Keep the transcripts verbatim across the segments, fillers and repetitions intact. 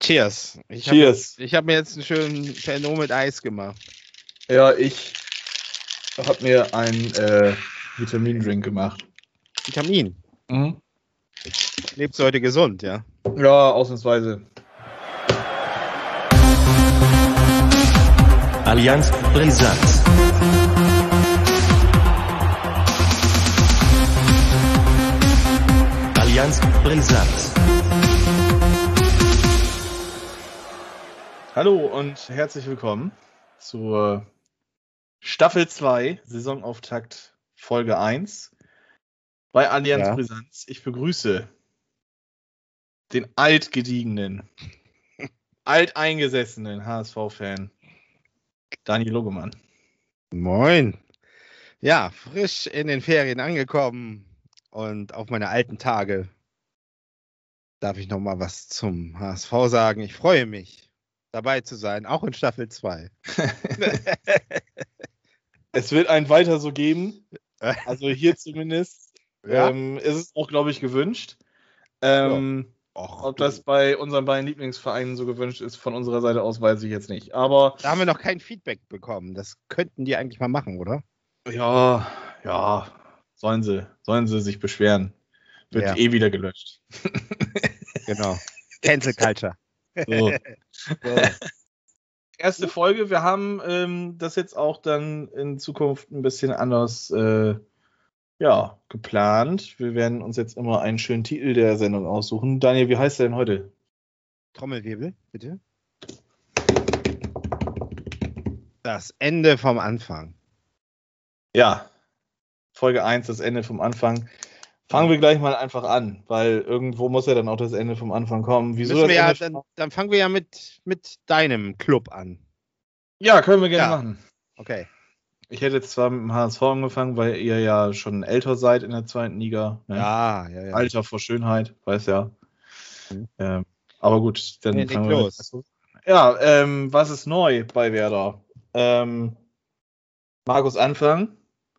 cheers. Ich Cheers. Hab, ich habe mir jetzt einen schönen Pernod mit Eis gemacht. Ja, ich habe mir einen äh, Vitamindrink gemacht. Vitamin. Mhm. Lebst du heute gesund, ja? Ja, ausnahmsweise. Allianz Brisant. Allianz Brisant. Hallo und herzlich willkommen zur Staffel zwei, Saisonauftakt Folge eins bei Allianz Ja. Brisanz. Ich begrüße den altgediegenen, alteingesessenen H S V-Fan Daniel Logemann. Moin. Ja, frisch in den Ferien angekommen und auf meine alten Tage darf ich noch mal was zum H S V sagen. Ich freue mich, dabei zu sein, auch in Staffel zwei. Es wird ein weiter so geben, also hier zumindest. Ja. Ähm, ist es auch, glaube ich, gewünscht. Ähm, Och, ob das bei unseren beiden Lieblingsvereinen so gewünscht ist, von unserer Seite aus, weiß ich jetzt nicht. Aber Da haben wir noch kein Feedback bekommen. Das könnten die eigentlich mal machen, oder? ja, ja, sollen sie, sollen sie sich beschweren. Wird Ja. eh wieder gelöscht. Genau. Cancel Culture. So. So. Erste Folge, wir haben ähm, das jetzt auch dann in Zukunft ein bisschen anders äh, ja, geplant. Wir werden uns jetzt immer einen schönen Titel der Sendung aussuchen. Daniel, wie heißt der denn heute? Trommelwirbel, bitte. Das Ende vom Anfang. Ja, Folge eins, das Ende vom Anfang. Fangen wir gleich mal einfach an, weil irgendwo muss ja dann auch das Ende vom Anfang kommen. Wieso Müssen das wir ja, Ende dann, dann fangen wir ja mit, mit deinem Club an. ja, können wir gerne Ja. machen. Okay. Ich hätte jetzt zwar mit dem H S V angefangen, weil ihr ja schon älter seid in der zweiten Liga. Ne? Ja, ja, ja. Alter vor Schönheit, weiß ja. Mhm. Ähm, aber gut, dann Nee, leg fangen wir los. mit- Ja, ähm, was ist neu bei Werder? Ähm, Markus Anfang.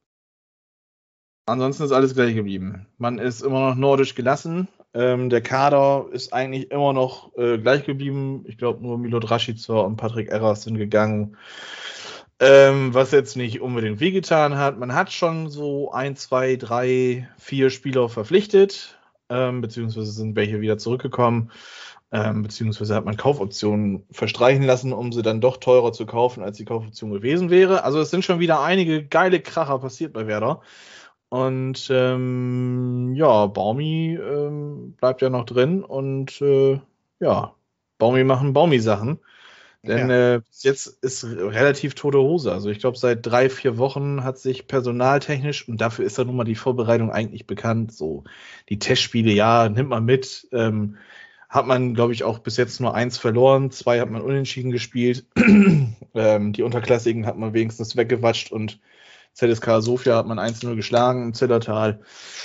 Ansonsten ist alles gleich geblieben. Man ist immer noch nordisch gelassen. Ähm, der Kader ist eigentlich immer noch äh, gleich geblieben. Ich glaube, nur Milot Rashica und Patrick Erras sind gegangen. Ähm, was jetzt nicht unbedingt wehgetan hat. Man hat schon so ein, zwei, drei, vier Spieler verpflichtet, ähm, beziehungsweise sind welche wieder zurückgekommen, ähm, beziehungsweise hat man Kaufoptionen verstreichen lassen, um sie dann doch teurer zu kaufen, als die Kaufoption gewesen wäre. Also es sind schon wieder einige geile Kracher passiert bei Werder. Und ähm, ja, Baumi ähm, bleibt ja noch drin und äh, ja, Baumi machen Baumi-Sachen. Denn Ja. äh, bis jetzt ist relativ tote Hose. Also ich glaube, seit drei, vier Wochen hat sich personaltechnisch, und dafür ist ja nun mal die Vorbereitung eigentlich bekannt, so die Testspiele, ja, nimmt man mit. Ähm, hat man, glaube ich, auch bis jetzt nur eins verloren, zwei hat man unentschieden gespielt. ähm, die Unterklassigen hat man wenigstens weggewatscht und Z S K Sofia hat man eins null geschlagen im Zillertal.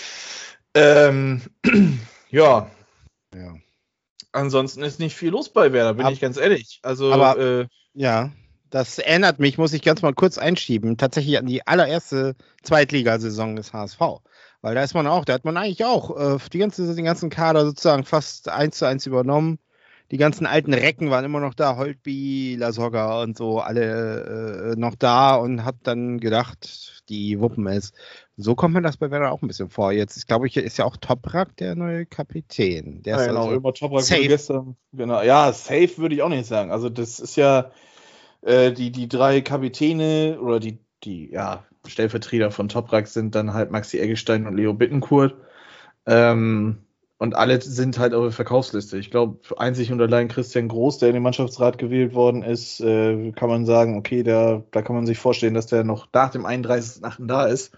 Ähm, ja, Ja. ansonsten ist nicht viel los bei Werder, bin Ab- ich ganz ehrlich. Also, aber- äh, Ja, das erinnert mich, muss ich ganz mal kurz einschieben, tatsächlich an die allererste Zweitligasaison des H S V. Weil da ist man auch, da hat man eigentlich auch äh, die ganze, den ganzen Kader sozusagen fast eins zu eins übernommen. Die ganzen alten Recken waren immer noch da, Holtby, Lasogga und so, alle äh, noch da und hat dann gedacht, die wuppen es. So kommt mir das bei Werder auch ein bisschen vor. Jetzt ist, glaube ich, ist ja auch Toprak der neue Kapitän. Der ja, ist genau, also, über Toprak safe. wurde gestern, genau, ja, safe würde ich auch nicht sagen. Also das ist ja äh, die, die drei Kapitäne oder die, die ja, Stellvertreter von Toprak sind dann halt Maxi Eggestein und Leo Bittencourt. Ähm, und alle sind halt auf der Verkaufsliste. Ich glaube, einzig und allein Christian Groß, der in den Mannschaftsrat gewählt worden ist, äh, kann man sagen, okay, der, da kann man sich vorstellen, dass der noch nach dem einunddreißigsten achten da ist.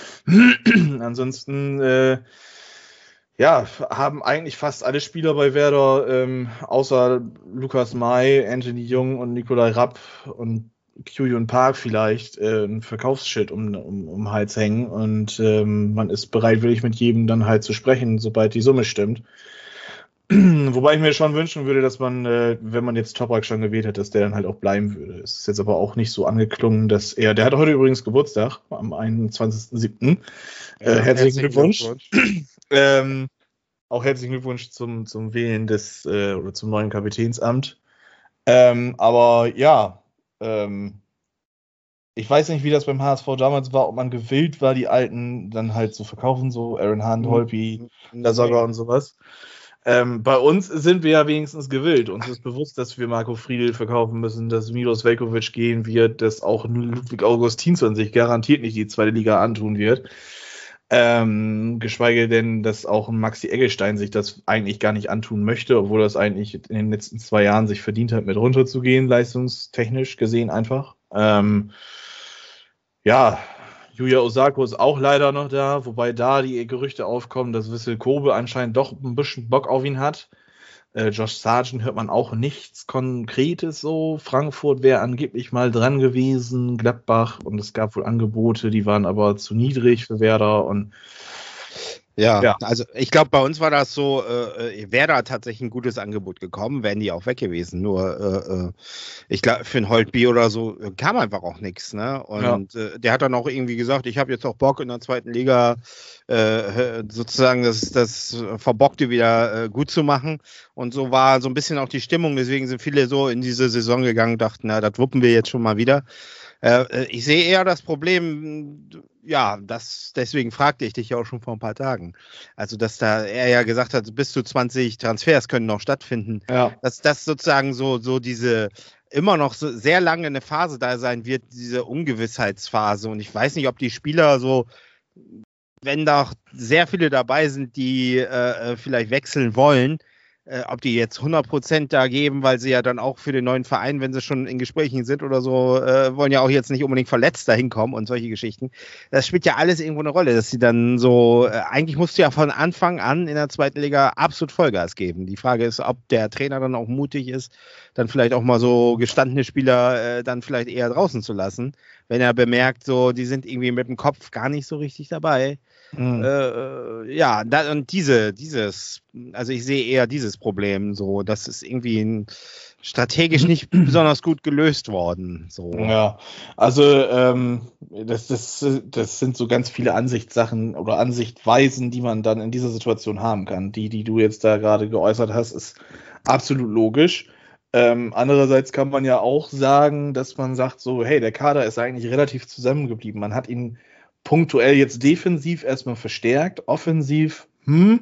Ansonsten äh, ja, haben eigentlich fast alle Spieler bei Werder, ähm, außer Lukas May, Anthony Jung und Nikolai Rapp und Kyuhyun Park vielleicht, äh, ein Verkaufsschild um, um, um den Hals hängen. Und ähm, man ist bereitwillig mit jedem dann halt zu sprechen, sobald die Summe stimmt. Wobei ich mir schon wünschen würde, dass man, äh, wenn man jetzt Toprak schon gewählt hat, dass der dann halt auch bleiben würde. Es ist jetzt aber auch nicht so angeklungen, dass er, der hat heute übrigens Geburtstag, am einundzwanzigsten siebten Äh, Ja, herzlichen Glückwunsch. Ähm, auch herzlichen Glückwunsch zum, zum Wählen des äh, oder zum neuen Kapitänsamt. Ähm, aber ja, ähm, ich weiß nicht, wie das beim H S V damals war, ob man gewillt war, die Alten dann halt zu verkaufen, so Aaron Hunt, Holtby, Lasogga und sowas. Ähm, bei uns sind wir ja wenigstens gewillt. Uns ist bewusst, dass wir Marco Friedl verkaufen müssen, dass Milos Veljković gehen wird, dass auch Ludwig Augustinsson sich garantiert nicht die zweite Liga antun wird. Ähm, geschweige denn, dass auch ein Maxi Eggestein sich das eigentlich gar nicht antun möchte, obwohl er es eigentlich in den letzten zwei Jahren sich verdient hat, mit runterzugehen, leistungstechnisch gesehen einfach. Ähm, ja, Yuya Osako ist auch leider noch da, wobei da die Gerüchte aufkommen, dass Wissel Kobe anscheinend doch ein bisschen Bock auf ihn hat. Äh, Josh Sargent hört man auch nichts Konkretes so. Frankfurt wäre angeblich mal dran gewesen, Gladbach, und es gab wohl Angebote, die waren aber zu niedrig für Werder und Ja, Ja. also ich glaube, bei uns war das so, äh, wäre da tatsächlich ein gutes Angebot gekommen, wären die auch weg gewesen. Nur, äh, äh, ich glaube, für ein Holtby oder so äh, kam einfach auch nichts. Ne? Und äh, der hat dann auch irgendwie gesagt, ich habe jetzt auch Bock in der zweiten Liga äh, sozusagen das, das Verbockte wieder äh, gut zu machen. Und so war so ein bisschen auch die Stimmung. Deswegen sind viele so in diese Saison gegangen und dachten, na, das wuppen wir jetzt schon mal wieder. Äh, ich sehe eher das Problem, ja, das, deswegen fragte ich dich ja auch schon vor ein paar Tagen. Also, dass da er ja gesagt hat, bis zu zwanzig Transfers können noch stattfinden. Ja. Dass das sozusagen so, so diese immer noch so sehr lange eine Phase da sein wird, diese Ungewissheitsphase. Und ich weiß nicht, ob die Spieler so, wenn da sehr viele dabei sind, die äh, vielleicht wechseln wollen, äh, ob die jetzt hundert Prozent da geben, weil sie ja dann auch für den neuen Verein, wenn sie schon in Gesprächen sind oder so, äh, wollen ja auch jetzt nicht unbedingt verletzt dahin kommen und solche Geschichten. Das spielt ja alles irgendwo eine Rolle, dass sie dann so, äh, eigentlich musst du ja von Anfang an in der zweiten Liga absolut Vollgas geben. Die Frage ist, ob der Trainer dann auch mutig ist, dann vielleicht auch mal so gestandene Spieler äh, dann vielleicht eher draußen zu lassen, wenn er bemerkt, so, die sind irgendwie mit dem Kopf gar nicht so richtig dabei. Mhm. Äh, ja, da, und diese, dieses, also ich sehe eher dieses Problem, so, das ist irgendwie ein, strategisch nicht besonders gut gelöst worden. So. Ja, also ähm, das, das, das sind so ganz viele Ansichtssachen oder Ansichtweisen, die man dann in dieser Situation haben kann. Die, die du jetzt da gerade geäußert hast, ist absolut logisch. Ähm, andererseits kann man ja auch sagen, dass man sagt so, hey, der Kader ist eigentlich relativ zusammengeblieben. Man hat ihn punktuell jetzt defensiv erstmal verstärkt, offensiv, hm.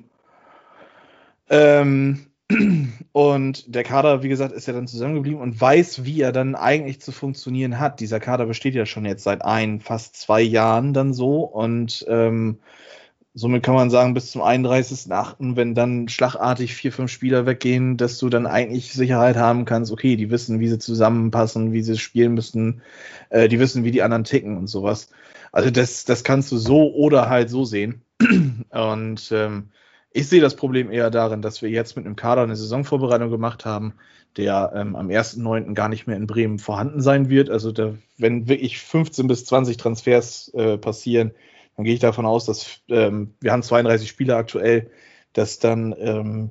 Ähm, und der Kader, wie gesagt, ist ja dann zusammengeblieben und weiß, wie er dann eigentlich zu funktionieren hat. Dieser Kader besteht ja schon jetzt seit ein, fast zwei Jahren dann so und ähm, somit kann man sagen, bis zum einunddreißigsten achten, wenn dann schlagartig vier, fünf Spieler weggehen, dass du dann eigentlich Sicherheit haben kannst, okay, die wissen, wie sie zusammenpassen, wie sie spielen müssen, äh, die wissen, wie die anderen ticken und sowas. Also das, das kannst du so oder halt so sehen. Und ähm, ich sehe das Problem eher darin, dass wir jetzt mit einem Kader eine Saisonvorbereitung gemacht haben, der ähm, am ersten neunten gar nicht mehr in Bremen vorhanden sein wird. Also da, wenn wirklich fünfzehn bis zwanzig Transfers äh, passieren, dann gehe ich davon aus, dass ähm, wir haben zweiunddreißig Spieler aktuell, dass dann ähm,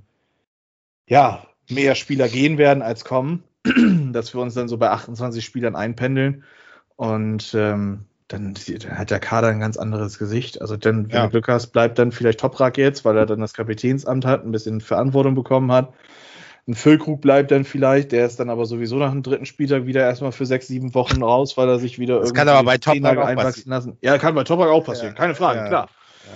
ja mehr Spieler gehen werden als kommen, dass wir uns dann so bei achtundzwanzig Spielern einpendeln und ähm, dann, dann hat der Kader ein ganz anderes Gesicht. Also dann, wenn Ja. du Glück hast, bleibt dann vielleicht Toprak jetzt, weil er dann das Kapitänsamt hat, ein bisschen Verantwortung bekommen hat. Ein Füllkrug bleibt dann vielleicht, der ist dann aber sowieso nach dem dritten Spieltag wieder erstmal für sechs, sieben Wochen raus, weil er sich wieder Das kann aber bei Toprak Zehntage auch einwachsen lassen. Ja, kann bei Toprak auch passieren, Ja. keine Frage, Ja. klar.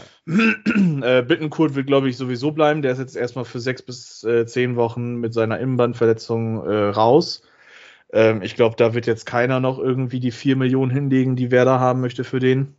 äh, Bittencourt wird, glaube ich, sowieso bleiben. Der ist jetzt erstmal für sechs bis äh, zehn Wochen mit seiner Innenbandverletzung äh, raus. Ähm, ich glaube, da wird jetzt keiner noch irgendwie die vier Millionen hinlegen, die Werder haben möchte für den.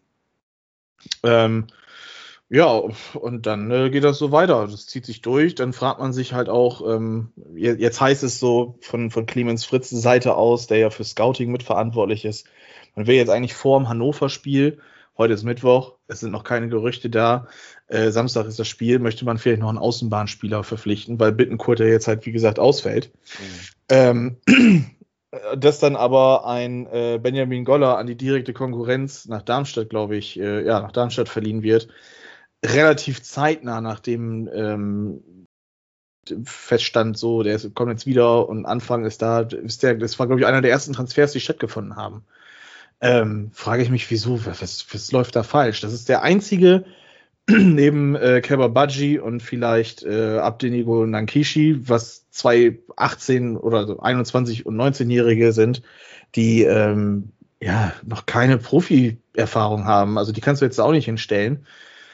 Ähm, ja, und dann äh, geht das so weiter. Das zieht sich durch. Dann fragt man sich halt auch, ähm, je- jetzt heißt es so von, von Clemens Fritz Seite aus, der ja für Scouting mitverantwortlich ist, man will jetzt eigentlich vor dem Hannover-Spiel, heute ist Mittwoch, es sind noch keine Gerüchte da, äh, Samstag ist das Spiel, möchte man vielleicht noch einen Außenbahnspieler verpflichten, weil Bittencourt ja jetzt halt, wie gesagt, ausfällt. Ähm, dass dann aber ein äh, Benjamin Goller an die direkte Konkurrenz nach Darmstadt, glaube ich, äh, ja, nach Darmstadt verliehen wird, relativ zeitnah, nachdem ähm, feststand, so, der ist, kommt jetzt wieder und Anfang ist da, ist der, das war, glaube ich, einer der ersten Transfers, die stattgefunden haben. Ähm, frage ich mich, wieso, was, was läuft da falsch? Das ist der einzige neben äh, Keba Badji und vielleicht äh, Abdenigo Nankishi, was zwei achtzehn oder so einundzwanzig- und neunzehnjährige sind, die ähm, ja noch keine Profi-Erfahrung haben. Also die kannst du jetzt auch nicht hinstellen.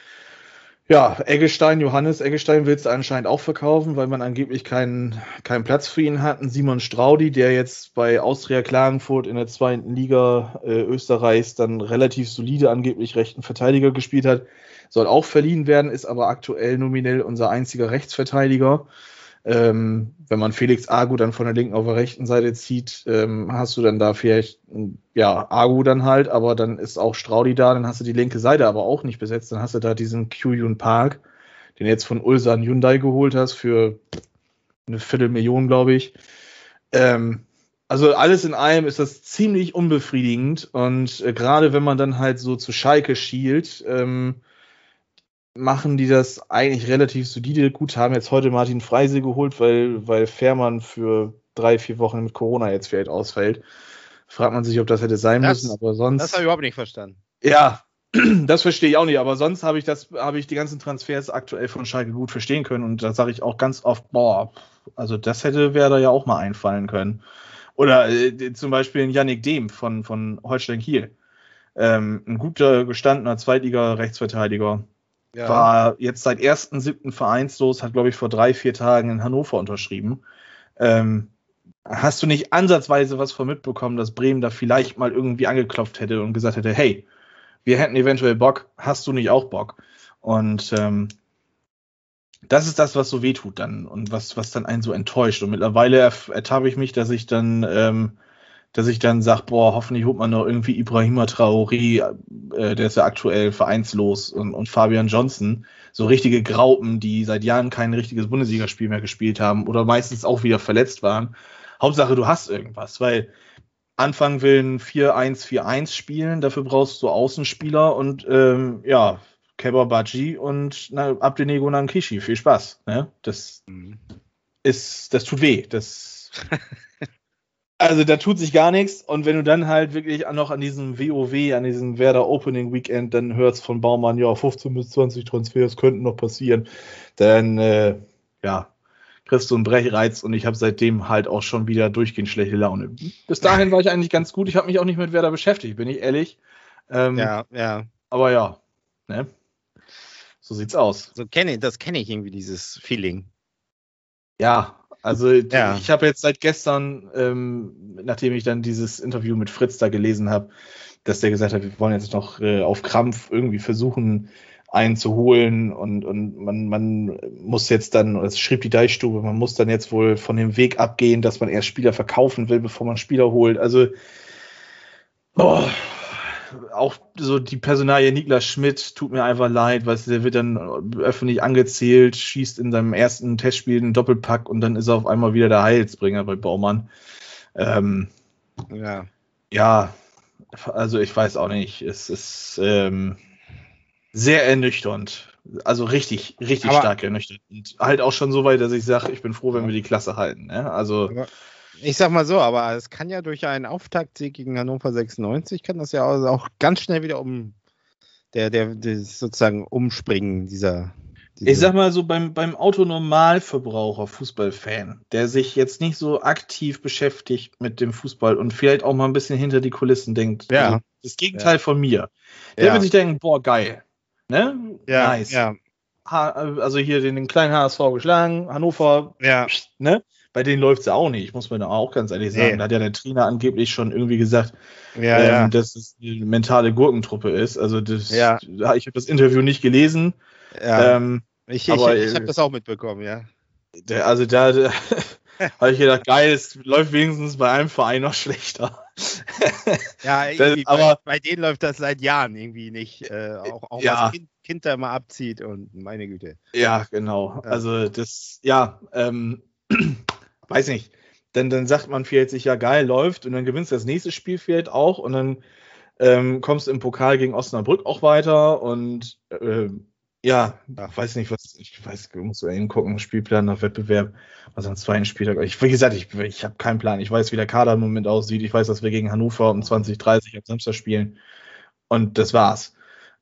Ja, Eggestein, Johannes Eggestein willst du anscheinend auch verkaufen, weil man angeblich keinen, keinen Platz für ihn hat. Ein Simon Straudi, der jetzt bei Austria Klagenfurt in der zweiten Liga äh, Österreichs dann relativ solide angeblich rechten Verteidiger gespielt hat, soll auch verliehen werden, ist aber aktuell nominell unser einziger Rechtsverteidiger. Ähm, wenn man Felix Agu dann von der linken auf der rechten Seite zieht, ähm, hast du dann da vielleicht, ja, Agu dann halt, aber dann ist auch Straudi da, dann hast du die linke Seite aber auch nicht besetzt, dann hast du da diesen Kyun Park, den du jetzt von Ulsan Hyundai geholt hast für eine Viertelmillion, glaube ich. Ähm, also alles in allem ist das ziemlich unbefriedigend und äh, gerade wenn man dann halt so zu Schalke schielt, ähm, machen die das eigentlich relativ solide. Gut, haben jetzt heute Martin Freise geholt, weil, weil Fährmann für drei, vier Wochen mit Corona jetzt vielleicht ausfällt. Fragt man sich, ob das hätte sein das, müssen, aber sonst... Das habe ich überhaupt nicht verstanden. Ja, das verstehe ich auch nicht, aber sonst habe ich das, habe ich die ganzen Transfers aktuell von Schalke gut verstehen können und da sage ich auch ganz oft, boah, also das hätte Werder ja auch mal einfallen können. Oder äh, zum Beispiel ein Yannick Dehm von, von Holstein Kiel. Ähm, ein guter, gestandener Zweitliga-Rechtsverteidiger. Ja. War jetzt seit ersten siebten vereinslos, hat, glaube ich, vor drei, vier Tagen in Hannover unterschrieben. Ähm, hast du nicht ansatzweise was von mitbekommen, dass Bremen da vielleicht mal irgendwie angeklopft hätte und gesagt hätte, hey, wir hätten eventuell Bock, hast du nicht auch Bock? Und ähm, das ist das, was so wehtut dann und was, was dann einen so enttäuscht. Und mittlerweile ertappe ich mich, dass ich dann... Ähm, dass ich dann sage, boah, hoffentlich holt man noch irgendwie Ibrahima Traoré, äh, der ist ja aktuell vereinslos, und, und Fabian Johnson, so richtige Graupen, die seit Jahren kein richtiges Bundesligaspiel mehr gespielt haben oder meistens auch wieder verletzt waren. Hauptsache, du hast irgendwas, weil Anfang will ein vier eins vier eins spielen, dafür brauchst du Außenspieler und ähm, ja, Keba Badji und na, Abdenigo Nankishi, viel Spaß. Ne? Das mhm. ist, das tut weh, das... Also da tut sich gar nichts und wenn du dann halt wirklich noch an diesem W O W, an diesem Werder Opening Weekend dann hörst von Baumann, ja, fünfzehn bis zwanzig Transfers könnten noch passieren, dann äh, ja, kriegst du einen Brechreiz und ich habe seitdem halt auch schon wieder durchgehend schlechte Laune. Bis dahin war ich eigentlich ganz gut, ich habe mich auch nicht mit Werder beschäftigt, bin ich ehrlich. Ähm, ja, ja. Aber ja, ne? So sieht's aus. So kenne ich, das kenne ich irgendwie, dieses Feeling. Ja, also ja. ich habe jetzt seit gestern, ähm, nachdem ich dann dieses Interview mit Fritz da gelesen habe, dass der gesagt hat, wir wollen jetzt noch äh, auf Krampf irgendwie versuchen, einen zu holen und, und man, man muss jetzt dann, das schrieb die Deichstube, man muss dann jetzt wohl von dem Weg abgehen, dass man erst Spieler verkaufen will, bevor man Spieler holt. Also oh, auch so die Personalie Niklas Schmidt tut mir einfach leid, weil der wird dann öffentlich angezählt, schießt in seinem ersten Testspiel einen Doppelpack und dann ist er auf einmal wieder der Heilsbringer bei Baumann. Ähm, ja. Ja, also ich weiß auch nicht. Es ist ähm, sehr ernüchternd. Also richtig, richtig aber, stark ernüchternd. Und halt auch schon so weit, dass ich sage, ich bin froh, wenn wir die Klasse halten. Ne? Also aber ich sag mal so, aber es kann ja durch einen Auftaktsieg gegen Hannover sechsundneunzig, kann das ja auch ganz schnell wieder um der, der, der sozusagen umspringen dieser, dieser. Ich sag mal so, beim, beim Autonormalverbraucher, Fußballfan, der sich jetzt nicht so aktiv beschäftigt mit dem Fußball und vielleicht auch mal ein bisschen hinter die Kulissen denkt. Ja. Also das Gegenteil ja. von mir. Der ja. wird sich denken, boah, geil. Ne? Ja, nice. Ja. Ha, also hier den, den kleinen H S V geschlagen, Hannover, ja. ne? Bei denen läuft es ja auch nicht, muss man da auch ganz ehrlich sagen. Nee. Da hat ja der Trainer angeblich schon irgendwie gesagt, ja, ähm, ja. dass es eine mentale Gurkentruppe ist. Also das, ja. ich habe das Interview nicht gelesen. Ja. Ähm, ich ich, ich habe das auch mitbekommen, ja. Der, also da, da habe ich gedacht, geil, es läuft wenigstens bei einem Verein noch schlechter. Ja, das, aber bei, bei denen läuft das seit Jahren irgendwie nicht. Äh, auch auch ja. was kind, kind da mal abzieht und meine Güte. Ja, genau. Ja. Also das, ja, ähm, weiß nicht. Dann, dann sagt man vielleicht sich, ja geil, läuft und dann gewinnst du das nächste Spiel vielleicht auch und dann ähm, kommst du im Pokal gegen Osnabrück auch weiter und äh, ja, Ach, weiß nicht, was, ich weiß, ich muss ja hingucken, Spielplan nach Wettbewerb, was am zweiten Spieltag, ich, wie gesagt, ich, ich habe keinen Plan, ich weiß, wie der Kader im Moment aussieht, ich weiß, dass wir gegen Hannover um zwanzig dreißig am Samstag spielen und das war's.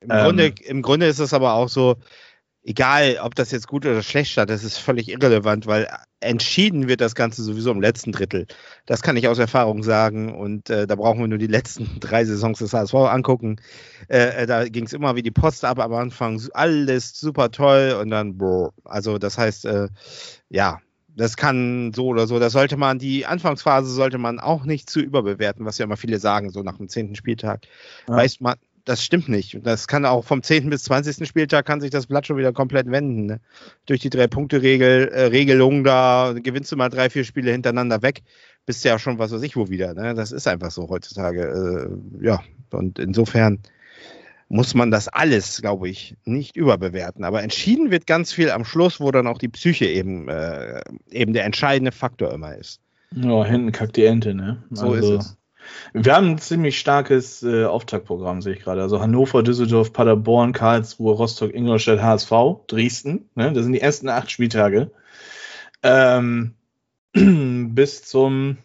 Im, ähm, Grunde, Im Grunde ist es aber auch so, egal, ob das jetzt gut oder schlecht statt, das ist völlig irrelevant, weil entschieden wird das Ganze sowieso im letzten Drittel. Das kann ich aus Erfahrung sagen und äh, da brauchen wir nur die letzten drei Saisons des H S V angucken. Äh, da ging es immer wie die Post ab am Anfang, alles super toll und dann, boah. Also das heißt, äh, ja, das kann so oder so, das sollte man, die Anfangsphase sollte man auch nicht zu überbewerten, was ja immer viele sagen, so nach dem zehnten Spieltag. Ja. Weiß man, das stimmt nicht. Das kann auch vom zehnten bis zwanzigsten Spieltag kann sich das Blatt schon wieder komplett wenden. Ne? Durch die Drei-Punkte-Regel, äh, Regelung da gewinnst du mal drei, vier Spiele hintereinander weg, bist ja schon was weiß ich wo wieder. Ne? Das ist einfach so heutzutage. Äh, ja, und insofern muss man das alles, glaube ich, nicht überbewerten. Aber entschieden wird ganz viel am Schluss, wo dann auch die Psyche eben, äh, eben der entscheidende Faktor immer ist. Ja, hinten kackt die Ente, ne? So also, ist es. Wir haben ein ziemlich starkes äh, Auftaktprogramm, sehe ich gerade. Also Hannover, Düsseldorf, Paderborn, Karlsruhe, Rostock, Ingolstadt, H S V, Dresden. Ne? Das sind die ersten acht Spieltage. Ähm, bis zum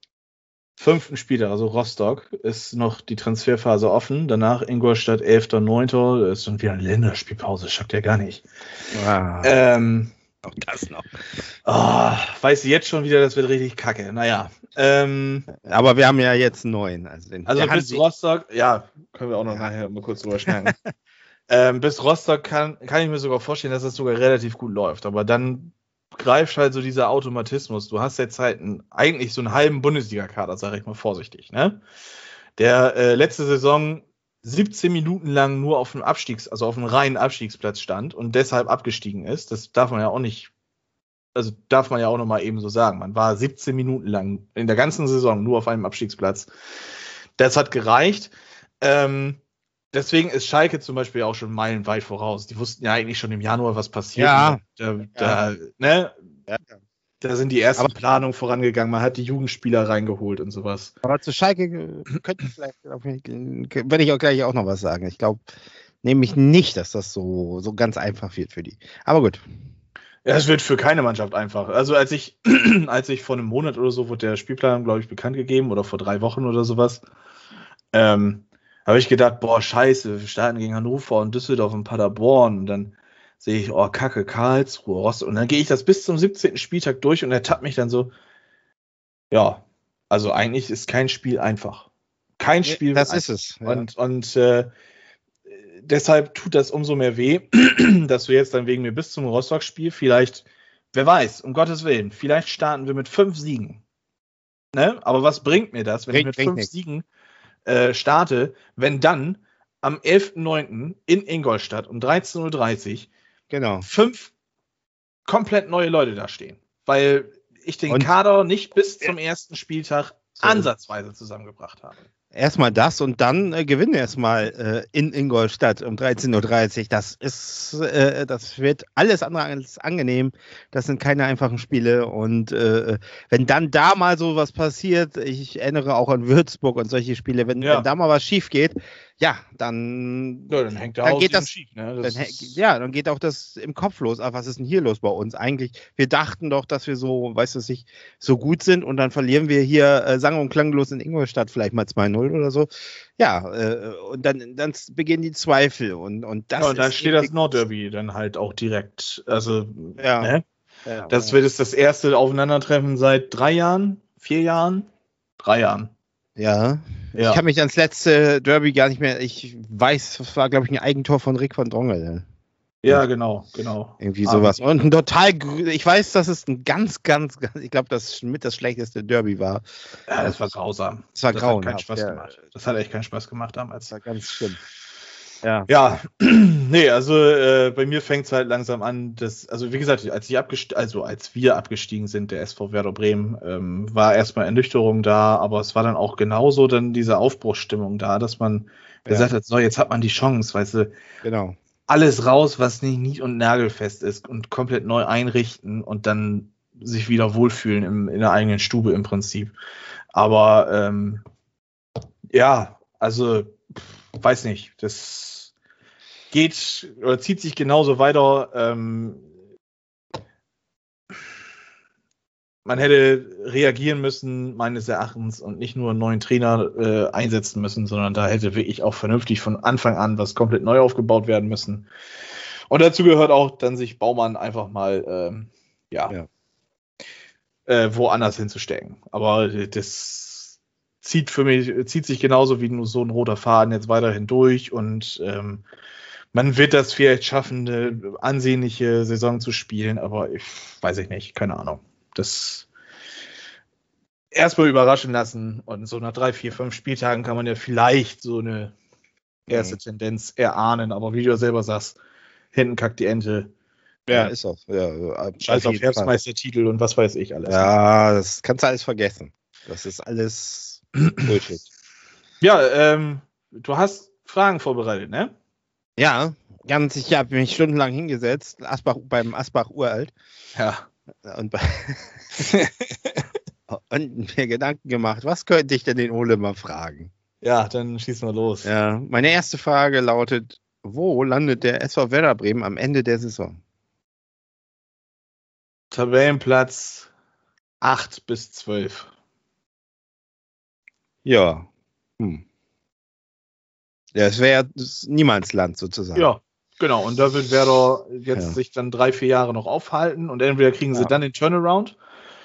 fünften Spieltag, also Rostock, ist noch die Transferphase offen. Danach Ingolstadt, elfter neunter Das ist dann wieder eine Länderspielpause, schafft ja gar nicht. Wow. Ähm, Auch das noch. Oh, weiß ich jetzt schon wieder, das wird richtig kacke. Naja. Ähm, Aber wir haben ja jetzt neun. Also, den, also bis Rostock, ja, können wir auch noch ja. nachher mal kurz drüber schnacken. ähm, bis Rostock kann, kann ich mir sogar vorstellen, dass das sogar relativ gut läuft. Aber dann greift halt so dieser Automatismus. Du hast jetzt halt einen, eigentlich so einen halben Bundesliga-Kader, sage ich mal vorsichtig, ne? Der äh, letzte Saison siebzehn Minuten lang nur auf dem Abstiegs-, also auf einem reinen Abstiegsplatz stand und deshalb abgestiegen ist. Das darf man ja auch nicht, also darf man ja auch noch mal eben so sagen. Man war siebzehn Minuten lang in der ganzen Saison nur auf einem Abstiegsplatz. Das hat gereicht. Ähm, deswegen ist Schalke zum Beispiel auch schon meilenweit voraus. Die wussten ja eigentlich schon im Januar, was passiert. Ja. Da, da, ja. Ne? Ja. Da sind die ersten aber, Planungen vorangegangen. Man hat die Jugendspieler reingeholt und sowas. Aber zu Schalke könnte vielleicht, werde ich auch gleich auch noch was sagen. Ich glaube nämlich nicht, dass das so, so ganz einfach wird für die. Aber gut. Ja, es wird für keine Mannschaft einfach. Also als ich, als ich vor einem Monat oder so wurde der Spielplan, glaube ich, bekannt gegeben oder vor drei Wochen oder sowas, ähm, habe ich gedacht, boah, scheiße, wir starten gegen Hannover und Düsseldorf und Paderborn und dann sehe ich, oh, Kacke, Karlsruhe, Rostock. Und dann gehe ich das bis zum siebzehnten Spieltag durch und ertappt mich dann so, ja, also eigentlich ist kein Spiel einfach. Kein Spiel. Das ist es. Ja. Und, und äh, deshalb tut das umso mehr weh, dass wir jetzt dann wegen mir bis zum Rostock-Spiel vielleicht, wer weiß, um Gottes Willen, vielleicht starten wir mit fünf Siegen. Ne? Aber was bringt mir das, wenn bringt, ich mit fünf nicht. Siegen äh, starte, wenn dann am elften neunten in Ingolstadt um dreizehn Uhr dreißig genau. fünf komplett neue Leute da stehen? Weil ich den und Kader nicht bis zum ersten Spieltag so ansatzweise zusammengebracht habe. Erstmal das und dann äh, gewinnen wir erstmal äh, in Ingolstadt um dreizehn Uhr dreißig. Das ist, äh, das wird alles andere als angenehm. Das sind keine einfachen Spiele und äh, wenn dann da mal so was passiert, ich erinnere auch an Würzburg und solche Spiele, wenn, ja. wenn da mal was schief geht, ja, dann, ja, dann hängt da dann auch geht das schief. Ne? Das dann, ja, dann geht auch das im Kopf los. Ah, was ist denn hier los bei uns eigentlich? Wir dachten doch, dass wir so, weißt du, nicht so gut sind und dann verlieren wir hier äh, sang- und klanglos in Ingolstadt vielleicht mal zwei null oder so. Ja, äh, und dann, dann beginnen die Zweifel und, und das ja, und dann ist steht das Nordderby dann halt auch direkt. Also, ja. ne? Ja, das ja. wird es das erste Aufeinandertreffen seit drei Jahren, vier Jahren, drei Jahren. Ja. ja. Ich kann mich ans letzte Derby gar nicht mehr, ich weiß, das war, glaube ich, ein Eigentor von Rick van Drongel. Ja, genau, genau. Irgendwie sowas. Und ein total, ich weiß, dass es ein ganz, ganz, ganz ich glaube, das mit das schlechteste Derby war. Ja, das war grausam. Das war das grauenhaft. Hat keinen Spaß ja. gemacht. Das hat echt keinen Spaß gemacht damals. Das war ganz schlimm. Ja. Ja, nee, also äh, bei mir fängt es halt langsam an, dass, also wie gesagt, als ich abgest- also als wir abgestiegen sind, der S V Werder Bremen, ähm, war erstmal Ernüchterung da, aber es war dann auch genauso dann diese Aufbruchsstimmung da, dass man ja. gesagt hat, so, jetzt hat man die Chance, weißt du, genau. alles raus, was nicht nied- und nagelfest ist und komplett neu einrichten und dann sich wieder wohlfühlen im, in der eigenen Stube im Prinzip. Aber ähm, ja, also weiß nicht, das geht oder zieht sich genauso weiter. Ähm, man hätte reagieren müssen, meines Erachtens, und nicht nur einen neuen Trainer äh, einsetzen müssen, sondern da hätte wirklich auch vernünftig von Anfang an was komplett neu aufgebaut werden müssen. Und dazu gehört auch dann sich Baumann einfach mal ähm, ja, Ja. Äh, woanders hinzustecken. Aber das zieht für mich, zieht sich genauso wie nur so ein roter Faden jetzt weiterhin durch und ähm, man wird das vielleicht schaffen, eine ansehnliche Saison zu spielen, aber ich weiß ich nicht, keine Ahnung. Das erstmal überraschen lassen und so nach drei, vier, fünf Spieltagen kann man ja vielleicht so eine erste Mhm. Tendenz erahnen, aber wie du ja selber sagst, hinten kackt die Ente. Ja, Ja. ist auch. Ja, Scheiß auf jeden Fall. Herbstmeistertitel und was weiß ich alles. Ja, das kannst du alles vergessen. Das ist alles Bullshit. Ja, ähm, du hast Fragen vorbereitet, ne? Ja, ganz, ich habe mich stundenlang hingesetzt, Asbach, beim Asbach Uralt Ja. und, bei und mir Gedanken gemacht, was könnte ich denn den Ole mal fragen? Ja, dann schießen wir los. Ja, meine erste Frage lautet, wo landet der S V Werder Bremen am Ende der Saison? Tabellenplatz acht bis zwölf. Ja. Hm. Ja, es wäre Niemandsland sozusagen. Ja, genau. Und da wird Werder jetzt Ja. sich dann drei, vier Jahre noch aufhalten und entweder kriegen sie Ja. dann den Turnaround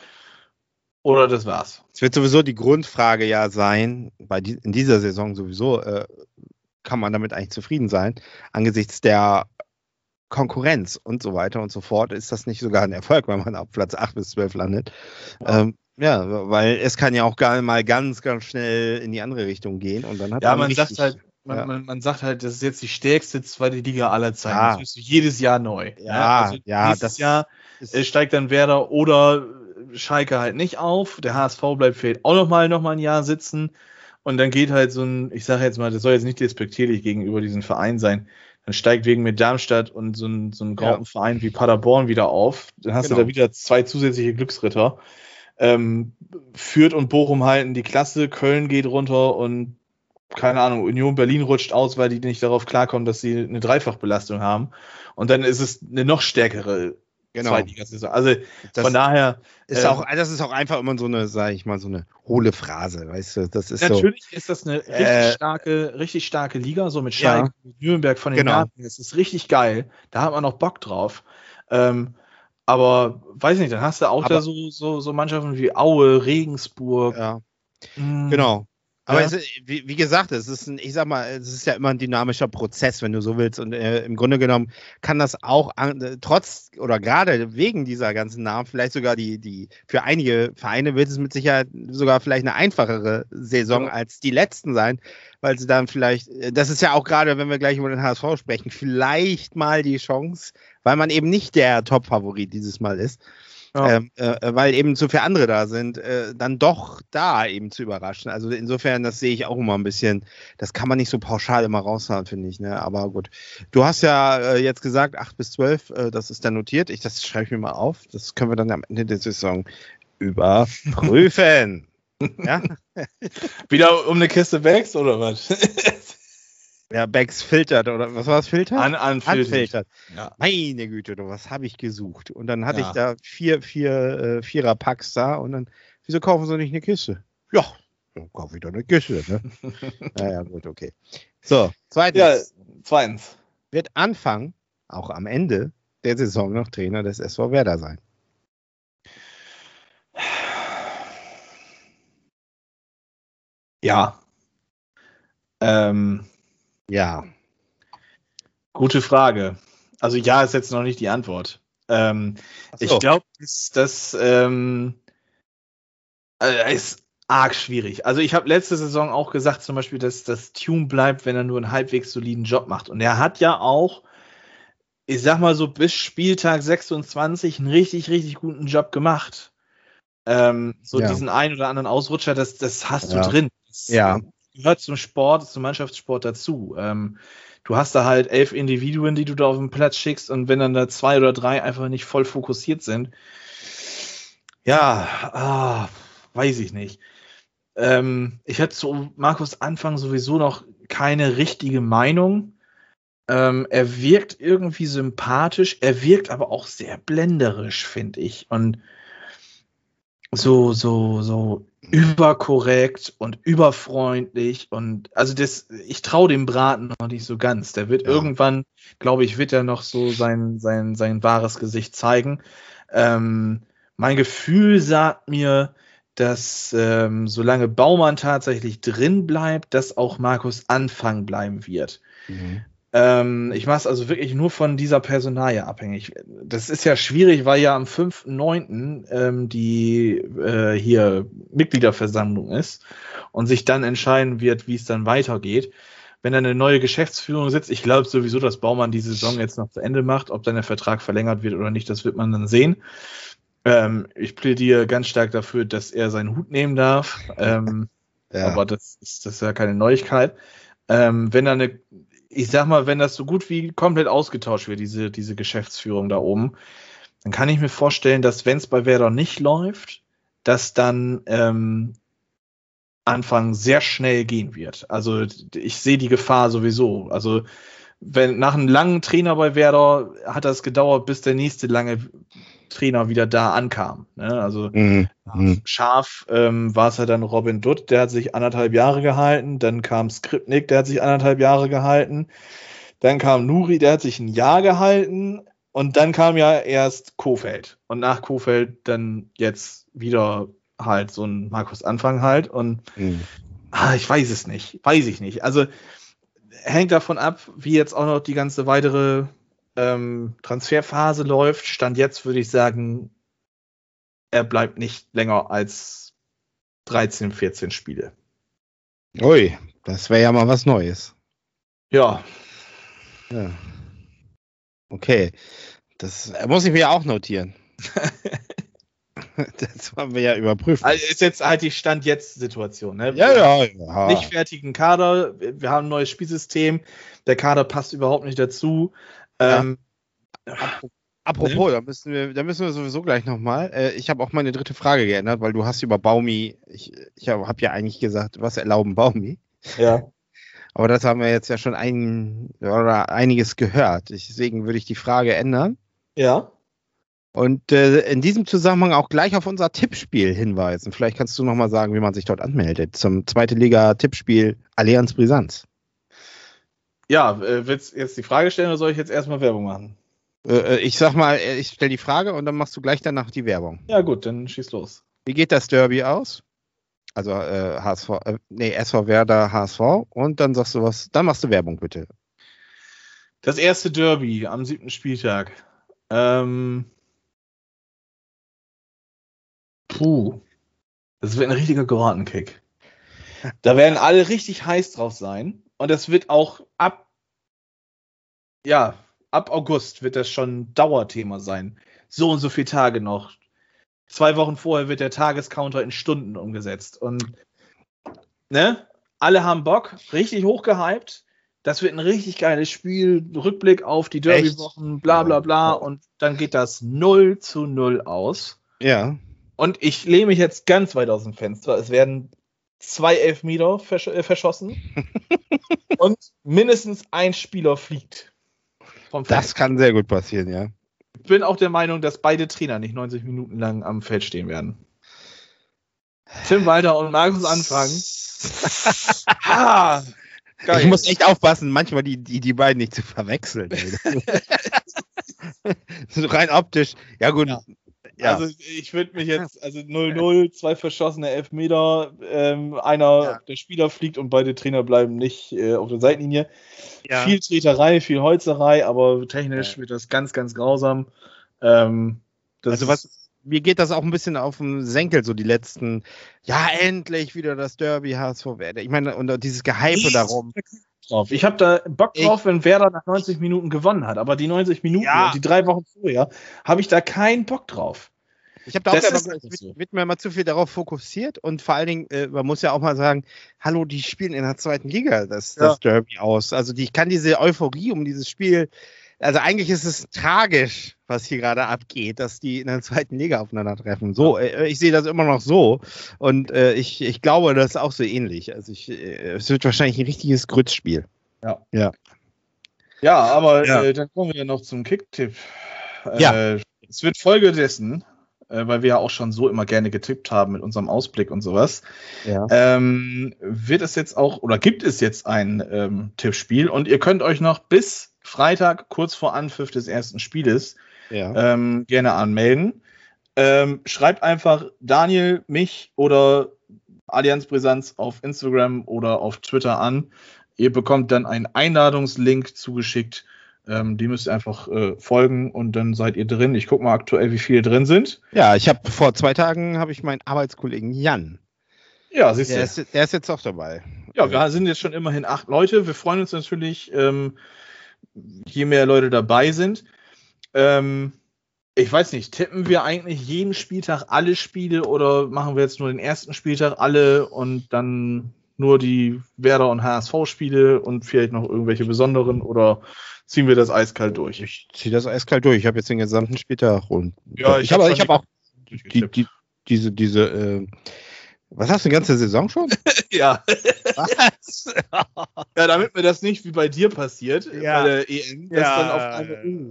oder das war's. Es wird sowieso die Grundfrage ja sein, bei die, in dieser Saison sowieso äh, kann man damit eigentlich zufrieden sein, angesichts der Konkurrenz und so weiter und so fort, ist das nicht sogar ein Erfolg, wenn man auf Platz acht bis zwölf landet. Ja. Ähm, ja, weil es kann ja auch gar mal ganz, ganz schnell in die andere Richtung gehen und dann hat Ja, man man richtig, sagt halt, man, ja. man, man sagt halt, das ist jetzt die stärkste zweite Liga aller Zeiten. Ja. Das ist jedes Jahr neu. Ja, also ja, nächstes das Jahr ist, äh, steigt dann Werder oder Schalke halt nicht auf. Der H S V bleibt vielleicht auch noch mal, noch mal ein Jahr sitzen. Und dann geht halt so ein, ich sage jetzt mal, das soll jetzt nicht despektierlich gegenüber diesem Verein sein, dann steigt wegen mit Darmstadt und so ein, so ein Graupenverein wie Paderborn wieder auf. Dann hast Genau. du da wieder zwei zusätzliche Glücksritter. Ähm, Fürth und Bochum halten die Klasse, Köln geht runter und keine Ahnung, Union Berlin rutscht aus, weil die nicht darauf klarkommen, dass sie eine Dreifachbelastung haben. Und dann ist es eine noch stärkere genau. Zweitligasaison. Also Das von daher ist ähm, auch, das ist auch einfach immer so eine, sage ich mal, so eine hohle Phrase, weißt du, das ist natürlich ist das eine richtig Äh, starke, richtig starke Liga, so mit Ja. Schalke, mit Nürnberg von den Genau. Garten. Das ist richtig geil. Da hat man noch Bock drauf. Ähm, aber weiß nicht, dann hast du auch Aber- da so, so, so Mannschaften wie Aue, Regensburg. so, ja, mh, genau. Aber Ja. es ist, wie, wie gesagt, es ist ein, ich sag mal, es ist ja immer ein dynamischer Prozess, wenn du so willst. Und äh, im Grunde genommen kann das auch an, äh, trotz oder gerade wegen dieser ganzen Namen vielleicht sogar die, die, für einige Vereine wird es mit Sicherheit sogar vielleicht eine einfachere Saison Ja. als die letzten sein, weil sie dann vielleicht, äh, das ist ja auch gerade, wenn wir gleich über den H S V sprechen, vielleicht mal die Chance, weil man eben nicht der Top-Favorit dieses Mal ist. Ja. Ähm, äh, weil eben zu viele andere da sind, äh, dann doch da eben zu überraschen. Also insofern, das sehe ich auch immer ein bisschen, das kann man nicht so pauschal immer raushauen, finde ich. Ne? Aber gut, du hast ja äh, jetzt gesagt, acht bis zwölf, äh, das ist dann notiert. Ich, das schreibe ich mir mal auf. Das können wir dann am Ende der Saison überprüfen. Ja? Wieder um eine Kiste Bags oder was? Ja, Bags filtert oder was war das? Filtert? An, anfiltert. Anfiltert. Ja. Meine Güte, du, was habe ich gesucht? Und dann hatte Ja. ich da vier, vier äh, Vierer-Packs da und dann, wieso kaufen sie nicht eine Kiste? Ja, dann kaufe ich doch eine Kiste. Ne? Naja, gut, okay. So, zweitens, ja, zweitens. wird Anfang, auch am Ende der Saison noch Trainer des S V Werder sein. Ja. Ähm, Ja, gute Frage. Also ja ist jetzt noch nicht die Antwort. Ähm, Ach so. Ich glaube, dass das ähm, äh, ist arg schwierig. Also ich habe letzte Saison auch gesagt, zum Beispiel, dass das Tune bleibt, wenn er nur einen halbwegs soliden Job macht. Und er hat ja auch, ich sag mal so, bis Spieltag sechsundzwanzig einen richtig, richtig guten Job gemacht. Ähm, so Ja. diesen einen oder anderen Ausrutscher, das, das hast Ja. du drin. Das Ja. gehört zum Sport, zum Mannschaftssport dazu. Ähm, du hast da halt elf Individuen, die du da auf den Platz schickst, und wenn dann da zwei oder drei einfach nicht voll fokussiert sind, ja, ah, weiß ich nicht. Ähm, ich hatte zu Markus Anfang sowieso noch keine richtige Meinung. Ähm, er wirkt irgendwie sympathisch, er wirkt aber auch sehr blenderisch, finde ich. Und so, so, so überkorrekt und überfreundlich und also das, ich traue dem Braten noch nicht so ganz. Der wird Ja. irgendwann, glaube ich, wird er noch so sein, sein, sein wahres Gesicht zeigen. Ähm, mein Gefühl sagt mir, dass ähm, solange Baumann tatsächlich drin bleibt, dass auch Markus Anfang bleiben wird. Mhm. Ähm, ich mache es also wirklich nur von dieser Personalie abhängig. Das ist ja schwierig, weil ja am fünften neunten Ähm, die äh, hier Mitgliederversammlung ist und sich dann entscheiden wird, wie es dann weitergeht. Wenn dann eine neue Geschäftsführung sitzt, ich glaube sowieso, dass Baumann die Saison jetzt noch zu Ende macht. Ob dann der Vertrag verlängert wird oder nicht, das wird man dann sehen. Ähm, ich plädiere ganz stark dafür, dass er seinen Hut nehmen darf. Ähm, Ja. Aber das ist, das ist ja keine Neuigkeit. Ähm, wenn dann eine Ich sag mal, wenn das so gut wie komplett ausgetauscht wird, diese, diese Geschäftsführung da oben, dann kann ich mir vorstellen, dass wenn es bei Werder nicht läuft, dass dann ähm, Anfang sehr schnell gehen wird. Also ich sehe die Gefahr sowieso. Also wenn nach einem langen Trainer bei Werder hat das gedauert, bis der nächste lange Trainer wieder da ankam. Ne? Also Mhm. Mhm. scharf ähm, war es ja dann Robin Dutt, der hat sich anderthalb Jahre gehalten. Dann kam Skripnik, der hat sich anderthalb Jahre gehalten. Dann kam Nuri, der hat sich ein Jahr gehalten. Und dann kam ja erst Kohfeldt. Und nach Kohfeldt dann jetzt wieder halt so ein Markus Anfang halt. Und Mhm. ah, ich weiß es nicht. Weiß ich nicht. Also hängt davon ab, wie jetzt auch noch die ganze weitere ähm, Transferphase läuft. Stand jetzt würde ich sagen, er bleibt nicht länger als dreizehn, vierzehn Spiele. Ui, das wäre ja mal was Neues. Ja. Ja. Okay. Das muss ich mir auch notieren. Das haben wir ja überprüft. Also ist jetzt halt die Stand-Jetzt-Situation. Ne? Ja, ja, ja. Nicht fertigen Kader. Wir haben ein neues Spielsystem. Der Kader passt überhaupt nicht dazu. Ja. Ähm, Apropos, Ne? da müssen wir, da müssen wir sowieso gleich nochmal. Äh, ich habe auch meine dritte Frage geändert, weil du hast über Baumi, ich, ich habe hab ja eigentlich gesagt, was erlauben Baumi? Ja. Aber das haben wir jetzt ja schon ein, oder einiges gehört. Ich, deswegen würde ich die Frage ändern. Ja. Und äh, in diesem Zusammenhang auch gleich auf unser Tippspiel hinweisen. Vielleicht kannst du nochmal sagen, wie man sich dort anmeldet. Zum zweite Liga-Tippspiel Allianz Brisanz. Ja, äh, willst du jetzt die Frage stellen oder soll ich jetzt erstmal Werbung machen? Äh, ich sag mal, äh, ich stelle die Frage und dann machst du gleich danach die Werbung. Ja, gut, dann schieß los. Wie geht das Derby aus? Also äh, H S V, äh, nee, S V Werder H S V und dann sagst du was, dann machst du Werbung bitte. Das erste Derby am siebten Spieltag. Ähm, puh. Das wird ein richtiger Geratenkick. Da werden alle richtig heiß drauf sein. Und es wird auch ab, ja, ab August wird das schon Dauerthema sein. So und so viele Tage noch. Zwei Wochen vorher wird der Tagescounter in Stunden umgesetzt. Und ne, alle haben Bock, richtig hochgehypt. Das wird ein richtig geiles Spiel. Rückblick auf die Derby-Wochen, bla bla bla. Und dann geht das null zu null aus. Ja. Und ich lehne mich jetzt ganz weit aus dem Fenster. Es werden zwei Elfmeter versch äh, verschossen. Und mindestens ein Spieler fliegt. Vom Feld. Das kann sehr gut passieren, ja. Ich bin auch der Meinung, dass beide Trainer nicht neunzig Minuten lang am Feld stehen werden. Tim Walter und Markus Anfang. Ah, geil. Ich muss echt aufpassen, manchmal die, die, die beiden nicht zu verwechseln. So rein optisch. Ja, gut. Ja. Ja. Also ich würde mich jetzt, also null null, zwei verschossene Elfmeter, ähm, einer Ja. der Spieler fliegt und beide Trainer bleiben nicht äh, auf der Seitenlinie. Ja. Viel Treterei, viel Holzerei, aber technisch Ja. wird das ganz, ganz grausam. Ähm, das Also was, mir geht das auch ein bisschen auf den Senkel, so die letzten, ja, endlich wieder das Derby H S V Werder. Ich meine, und dieses Gehype darum. drauf. Ich habe da Bock Ich- drauf, wenn Werder nach neunzig Minuten gewonnen hat, aber die neunzig Minuten Ja. und die drei Wochen vorher habe ich da keinen Bock drauf. Ich habe da auch Das selber, ist ich einfach wird, so. wird mir mal zu viel darauf fokussiert und vor allen Dingen, äh, man muss ja auch mal sagen, hallo, die spielen in der zweiten Liga das, Ja. das Derby aus. Also die, ich kann diese Euphorie um dieses Spiel, also eigentlich ist es tragisch, was hier gerade abgeht, dass die in der zweiten Liga aufeinandertreffen. So, äh, ich sehe das immer noch so und äh, ich, ich glaube, das ist auch so ähnlich. Also ich, äh, es wird wahrscheinlich ein richtiges Grützspiel. Ja. Ja. Ja, aber Ja. Äh, dann kommen wir noch zum Kicktipp. Ja. Äh, es wird Folge dessen äh, weil wir ja auch schon so immer gerne getippt haben mit unserem Ausblick und sowas, Ja. ähm, wird es jetzt auch, oder gibt es jetzt ein ähm, Tippspiel und ihr könnt euch noch bis Freitag, kurz vor Anpfiff des ersten Spieles, Ja. ähm, gerne anmelden. Ähm, schreibt einfach Daniel, mich oder Allianz Brisanz auf Instagram oder auf Twitter an. Ihr bekommt dann einen Einladungslink zugeschickt. Ähm, die müsst ihr einfach äh, folgen und dann seid ihr drin. Ich gucke mal aktuell, wie viele drin sind. Ja, ich habe vor zwei Tagen habe ich meinen Arbeitskollegen Jan. Ja, siehst Der du. ist, der ist jetzt auch dabei. Ja, wir sind jetzt schon immerhin acht Leute. Wir freuen uns natürlich, ähm, je mehr Leute dabei sind. Ähm, ich weiß nicht, tippen wir eigentlich jeden Spieltag alle Spiele oder machen wir jetzt nur den ersten Spieltag alle und dann nur die Werder- und H S V-Spiele und vielleicht noch irgendwelche besonderen oder ziehen wir das eiskalt durch? Ich ziehe das eiskalt durch. Ich habe jetzt den gesamten Spieltag und Ja, ich, ich habe hab ich schon habe auch die, durchgetippt. die, diese diese äh, was hast du, die ganze Saison schon? Ja. Was? Ja, damit mir das nicht wie bei dir passiert, Ja. bei der E M, dass Ja. dann auf einmal, uh,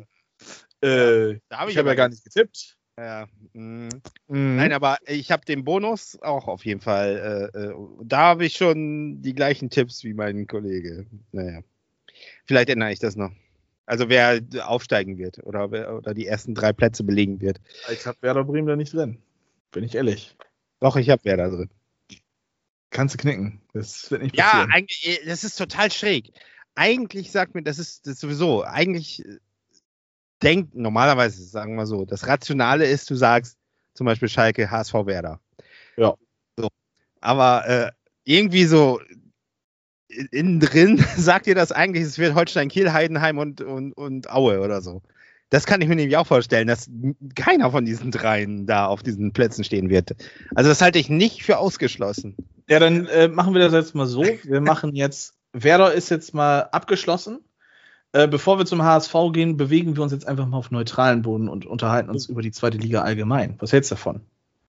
äh, Da hab ich habe ja gar nicht getippt. Ja. mm. Mhm. Nein, aber ich habe den Bonus auch auf jeden Fall. Äh, äh, da habe ich schon die gleichen Tipps wie mein Kollege. Naja. Vielleicht ändere ich das noch. Also wer aufsteigen wird oder, wer- oder die ersten drei Plätze belegen wird. Ich habe Werder Bremen da nicht drin. Bin ich ehrlich. Doch, ich habe wer da drin. Kannst du knicken. Das wird nicht Ja, passieren. eigentlich, äh, das ist total schräg. Eigentlich sagt mir, das ist, das ist sowieso, eigentlich äh, denkt, normalerweise, sagen wir so, das Rationale ist, du sagst zum Beispiel Schalke, H S V, Werder. Ja. So. Aber äh, irgendwie so in- innen drin sagt ihr das eigentlich, es wird Holstein, Kiel, Heidenheim und, und, und Aue oder so. Das kann ich mir nämlich auch vorstellen, dass keiner von diesen dreien da auf diesen Plätzen stehen wird. Also das halte ich nicht für ausgeschlossen. Ja, dann äh, machen wir das jetzt mal so. Wir machen jetzt, Werder ist jetzt mal abgeschlossen. Äh, bevor wir zum H S V gehen, bewegen wir uns jetzt einfach mal auf neutralen Boden und unterhalten uns über die zweite Liga allgemein. Was hältst du davon?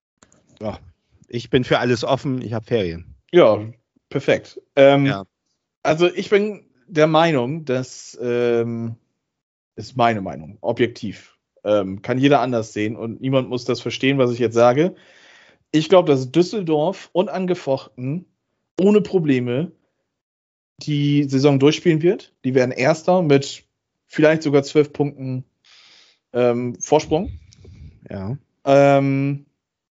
Ja, ich bin für alles offen, ich habe Ferien. Ja, perfekt. Ähm, Ja. Also ich bin der Meinung, dass, ähm, ist meine Meinung, objektiv. Ähm, kann jeder anders sehen und niemand muss das verstehen, was ich jetzt sage. Ich glaube, dass Düsseldorf unangefochten, ohne Probleme, die Saison durchspielen wird. Die werden Erster mit vielleicht sogar zwölf Punkten ähm, Vorsprung. Ja. Ähm,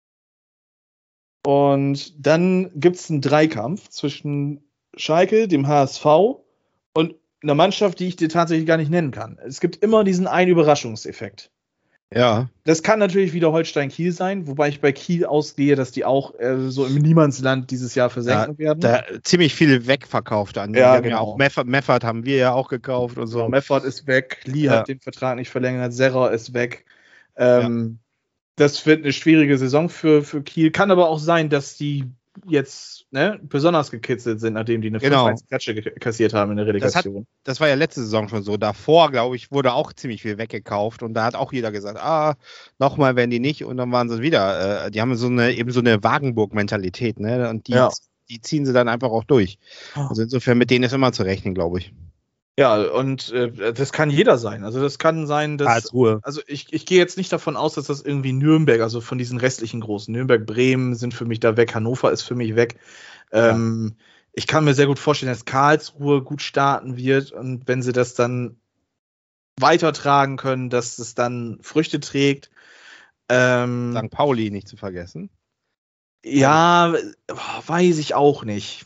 und dann gibt es einen Dreikampf zwischen Schalke, dem H S V und einer Mannschaft, die ich dir tatsächlich gar nicht nennen kann. Es gibt immer diesen einen Überraschungseffekt. Ja. Das kann natürlich wieder Holstein-Kiel sein, wobei ich bei Kiel ausgehe, dass die auch äh, so im Niemandsland dieses Jahr versenken werden. Da ziemlich viel wegverkauft an. Ja, Wir haben genau. ja auch Meffert, Meffert haben wir ja auch gekauft und so. So, Meffert ist weg, Lee Ja. hat den Vertrag nicht verlängert, Serra ist weg. Ähm, Das wird eine schwierige Saison für, für Kiel. Kann aber auch sein, dass die jetzt ne, besonders gekitzelt sind, nachdem die eine Genau. fünf eins Klatsche ge- kassiert haben in der Das hat- Relegation. Das war ja letzte Saison schon so. Davor, glaube ich, wurde auch ziemlich viel weggekauft und da hat auch jeder gesagt, ah, nochmal werden die nicht und dann waren sie wieder. Äh, die haben so eine, eben so eine Wagenburg-Mentalität, ne? Und die, Ja. die ziehen sie dann einfach auch durch. Also insofern, mit denen ist immer zu rechnen, glaube ich. Ja, und äh, das kann jeder sein. Also das kann sein, dass Karlsruhe. Also ich, ich gehe jetzt nicht davon aus, dass das irgendwie Nürnberg, also von diesen restlichen großen, Nürnberg, Bremen sind für mich da weg, Hannover ist für mich weg. Ähm, ich kann mir sehr gut vorstellen, dass Karlsruhe gut starten wird und wenn sie das dann weitertragen können, dass es dann Früchte trägt. Ähm, Sankt Pauli nicht zu vergessen. ja, oh, weiß ich auch nicht.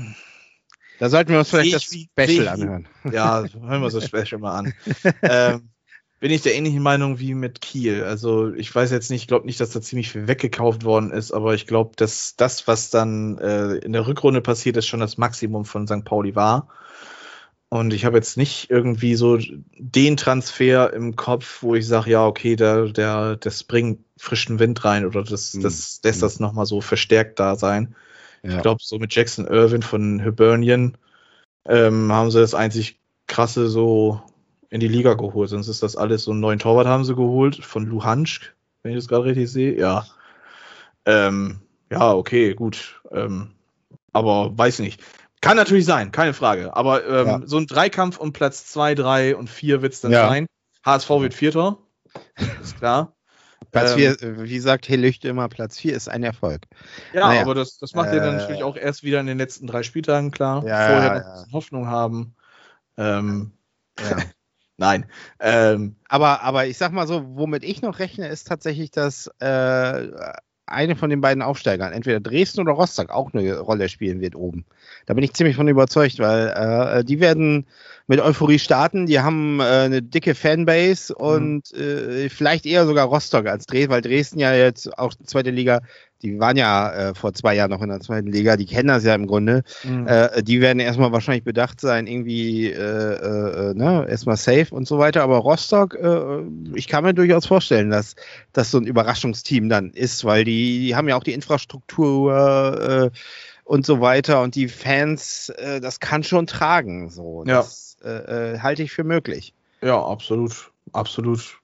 Da sollten wir uns vielleicht Sehe das ich wie- Special sehe ich wie- anhören. Ja, hören wir das Special mal an. ähm, bin ich der ähnlichen Meinung wie mit Kiel. Also ich weiß jetzt nicht, ich glaube nicht, dass da ziemlich viel weggekauft worden ist, aber ich glaube, dass das, was dann äh, in der Rückrunde passiert ist, schon das Maximum von Sankt Pauli war. Und ich habe jetzt nicht irgendwie so den Transfer im Kopf, wo ich sage, ja, okay, der, der, das bringt frischen Wind rein oder das, Hm. das lässt das nochmal so verstärkt da sein. Ja. Ich glaube, so mit Jackson Irvin von Hibernian ähm, haben sie das einzig krasse so in die Liga geholt. Sonst ist das alles so einen neuen Torwart haben sie geholt von Luhansk, wenn ich das gerade richtig sehe. Ja. Ähm, ja, okay, gut. Ähm, aber weiß nicht. Kann natürlich sein, keine Frage. Aber ähm, Ja. so ein Dreikampf um Platz zwei, drei und vier wird es dann Ja. sein. H S V wird Vierter. Ist klar. Platz Ähm, vier, wie sagt Helüchte immer, Platz vier ist ein Erfolg. Ja, Naja, aber das, das macht ihr dann äh, natürlich auch erst wieder in den letzten drei Spieltagen klar. Ja, Vorher ja, noch ja. ein bisschen Hoffnung haben. Ähm, Ja. Nein. Ähm, Aber, aber ich sag mal so, womit ich noch rechne, ist tatsächlich, dass äh, eine von den beiden Aufsteigern, entweder Dresden oder Rostock, auch eine Rolle spielen wird oben. Da bin ich ziemlich von überzeugt, weil äh, die werden mit Euphorie starten, die haben äh, eine dicke Fanbase und äh, vielleicht eher sogar Rostock als Dresden, weil Dresden ja jetzt auch zweite Liga, die waren ja äh, vor zwei Jahren noch in der zweiten Liga, die kennen das ja im Grunde. Mhm. Äh, die werden erstmal wahrscheinlich bedacht sein, irgendwie äh, äh, ne, erstmal safe und so weiter. Aber Rostock, äh, ich kann mir durchaus vorstellen, dass das so ein Überraschungsteam dann ist, weil die, die haben ja auch die Infrastruktur äh, und so weiter und die Fans, äh, das kann schon tragen. So. Ja. Das äh, äh, halte ich für möglich. Ja, absolut. Absolut.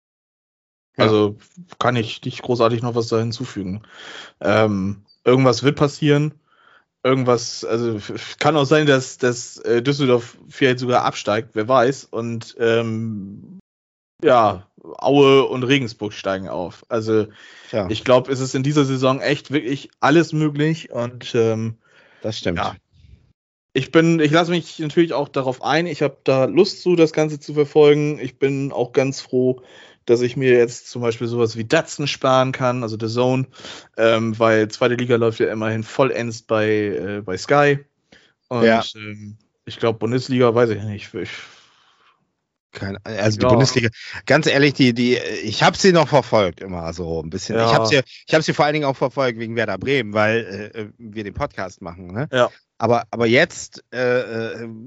Ja. Also kann ich nicht großartig noch was da hinzufügen. Ähm, irgendwas wird passieren. Irgendwas, also f- kann auch sein, dass, dass äh, Düsseldorf vielleicht sogar absteigt, wer weiß. Und ähm, ja, Aue und Regensburg steigen auf. Also Tja, ich glaube, es ist in dieser Saison echt wirklich alles möglich. Und ähm, das stimmt. ja, ich bin, ich lasse mich natürlich auch darauf ein. Ich habe da Lust zu, das Ganze zu verfolgen. Ich bin auch ganz froh, dass ich mir jetzt zum Beispiel sowas wie Datsen sparen kann, also The Zone, ähm, weil zweite Liga läuft ja immerhin vollends bei, äh, bei Sky. Und Ja. ähm, ich glaube, Bundesliga weiß ich nicht. Ich, Keine, also die Ja. Bundesliga, ganz ehrlich, die, die, ich habe sie noch verfolgt, immer so ein bisschen. Ja. Ich habe sie, ich habe sie vor allen Dingen auch verfolgt wegen Werder Bremen, weil äh, wir den Podcast machen. Ne? Ja. Aber, aber jetzt äh, äh,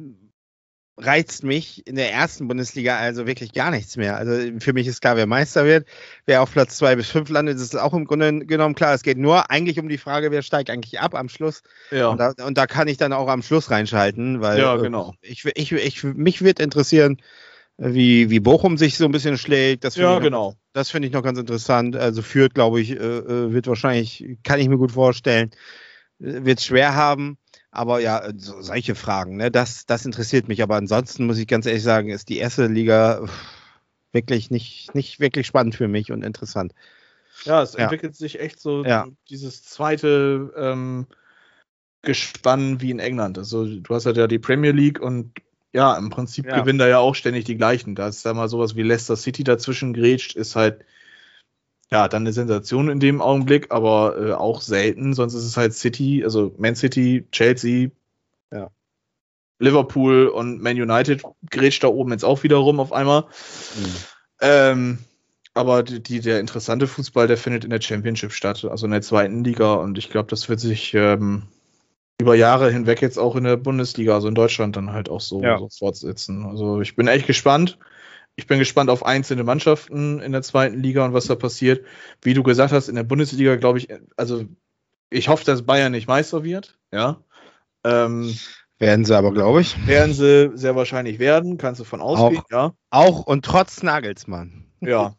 reizt mich in der ersten Bundesliga also wirklich gar nichts mehr. Also für mich ist klar, wer Meister wird, wer auf Platz zwei bis fünf landet, ist auch im Grunde genommen klar. Es geht nur eigentlich um die Frage, wer steigt eigentlich ab am Schluss. Ja. Und, da, und da kann ich dann auch am Schluss reinschalten, weil Ja, äh, genau. ich, ich, ich, mich wird interessieren, wie, wie Bochum sich so ein bisschen schlägt. Das finde Ja, ich noch, genau. das finde ich noch ganz interessant. Also Fürth, glaube ich, äh, äh, wird wahrscheinlich, kann ich mir gut vorstellen, äh, wird es schwer haben. Aber ja, so, solche Fragen, ne, das, das interessiert mich. Aber ansonsten muss ich ganz ehrlich sagen, ist die erste Liga pff, wirklich nicht, nicht wirklich spannend für mich und interessant. Ja, es Ja. entwickelt sich echt so Ja. dieses zweite ähm, Gespann wie in England. Also du hast halt ja die Premier League und ja, im Prinzip Ja. gewinnen da ja auch ständig die gleichen. Da ist da mal sowas wie Leicester City dazwischen grätscht, ist halt ja dann eine Sensation in dem Augenblick, aber äh, auch selten. Sonst ist es halt City, also Man City, Chelsea, Ja. Liverpool und Man United grätscht da oben jetzt auch wieder rum auf einmal. Mhm. Ähm, aber die, die, der interessante Fußball, der findet in der Championship statt, also in der zweiten Liga. Und ich glaube, das wird sich ähm, über Jahre hinweg jetzt auch in der Bundesliga, also in Deutschland, dann halt auch so, Ja. so fortsetzen. Also ich bin echt gespannt. Ich bin gespannt auf einzelne Mannschaften in der zweiten Liga und was da passiert. Wie du gesagt hast, in der Bundesliga, glaube ich, also ich hoffe, dass Bayern nicht Meister wird. Ja. Ähm, Werden sie aber, glaube ich. werden sie sehr wahrscheinlich werden, kannst du von ausgehen, Auch. ja. Auch und trotz Nagelsmann. Ja.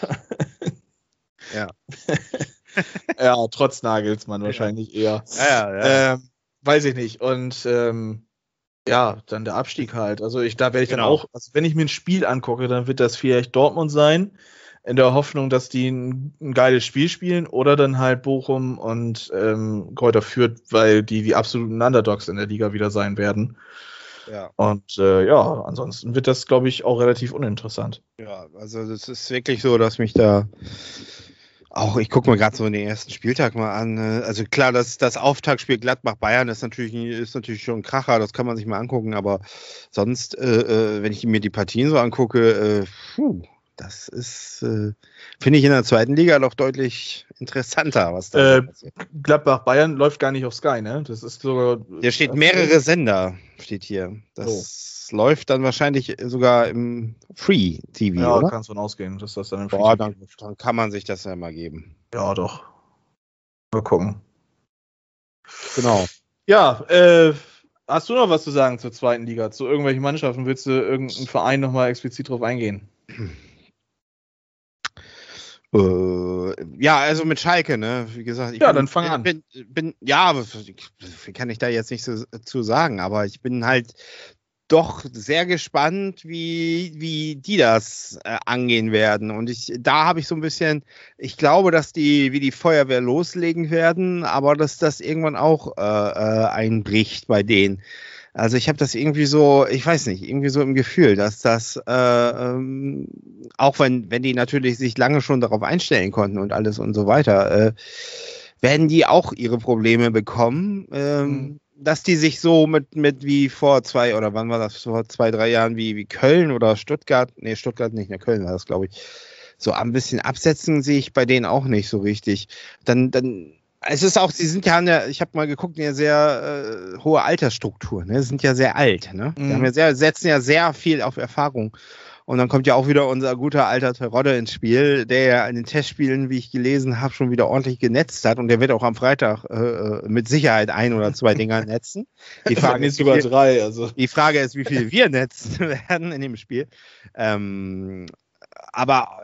Ja. Ja, trotz Nagelsmann wahrscheinlich eher. Ja, ja. Ähm, weiß ich nicht. Und ähm, ja, dann der Abstieg halt. Also ich, da werde ich Genau. dann auch, also wenn ich mir ein Spiel angucke, dann wird das vielleicht Dortmund sein, in der Hoffnung, dass die ein, ein geiles Spiel spielen, oder dann halt Bochum und ähm, Kräuter Fürth, weil die die absoluten Underdogs in der Liga wieder sein werden. Ja. Und äh, ja, ansonsten wird das, glaube ich, auch relativ uninteressant. Ja, also das ist wirklich so, dass mich da auch, ich gucke mir gerade so den ersten Spieltag mal an. Also klar, das, das Auftaktspiel Gladbach-Bayern ist natürlich, ist natürlich schon ein Kracher, das kann man sich mal angucken, aber sonst, äh, äh, wenn ich mir die Partien so angucke, äh, puh, das ist, äh, finde ich in der zweiten Liga doch deutlich interessanter, was da Äh, passiert. Gladbach-Bayern läuft gar nicht auf Sky, ne? Das ist sogar. Hier steht mehrere Sender, steht hier. Das läuft dann wahrscheinlich sogar im Free-T V, Ja, oder? kannst von ausgehen, dass das dann im Boah, Free-T V dann, dann kann man sich das ja mal geben. Ja, doch. Mal gucken. Genau. Ja, äh, hast du noch was zu sagen zur zweiten Liga? Zu irgendwelchen Mannschaften? Willst du irgendeinen Verein nochmal explizit drauf eingehen? Äh, ja, also mit Schalke, ne? Wie gesagt, ich Ja, bin, dann fang an. Bin, bin, ja, wie viel kann ich da jetzt nicht so zu sagen, aber ich bin halt doch sehr gespannt, wie, wie die das äh, angehen werden. Und ich, da habe ich so ein bisschen, ich glaube, dass die wie die Feuerwehr loslegen werden, aber dass das irgendwann auch äh, äh, einbricht bei denen. Also ich habe das irgendwie so, ich weiß nicht, irgendwie so im Gefühl, dass das, äh, ähm, auch wenn, wenn die natürlich sich lange schon darauf einstellen konnten und alles und so weiter, äh, werden die auch ihre Probleme bekommen. Ähm, mhm. Dass die sich so mit, mit wie vor zwei, oder wann war das, vor zwei, drei Jahren, wie, wie Köln oder Stuttgart, nee, Stuttgart nicht, ne, Köln war das, glaube ich, so ein bisschen absetzen sehe ich bei denen auch nicht so richtig. Dann, dann, es ist auch, sie sind ja, ich habe mal geguckt, eine sehr äh, hohe Altersstruktur, ne, sie sind ja sehr alt, ne, mhm. die haben ja sehr, setzen ja sehr viel auf Erfahrung. Und dann kommt ja auch wieder unser guter alter Terodde ins Spiel, der ja in den Testspielen, wie ich gelesen habe, schon wieder ordentlich genetzt hat. Und der wird auch am Freitag äh, mit Sicherheit ein oder zwei Dinger netzen. Die Frage ist sogar drei. Also. Die Frage ist, wie viel wir netzen werden in dem Spiel. Ähm, aber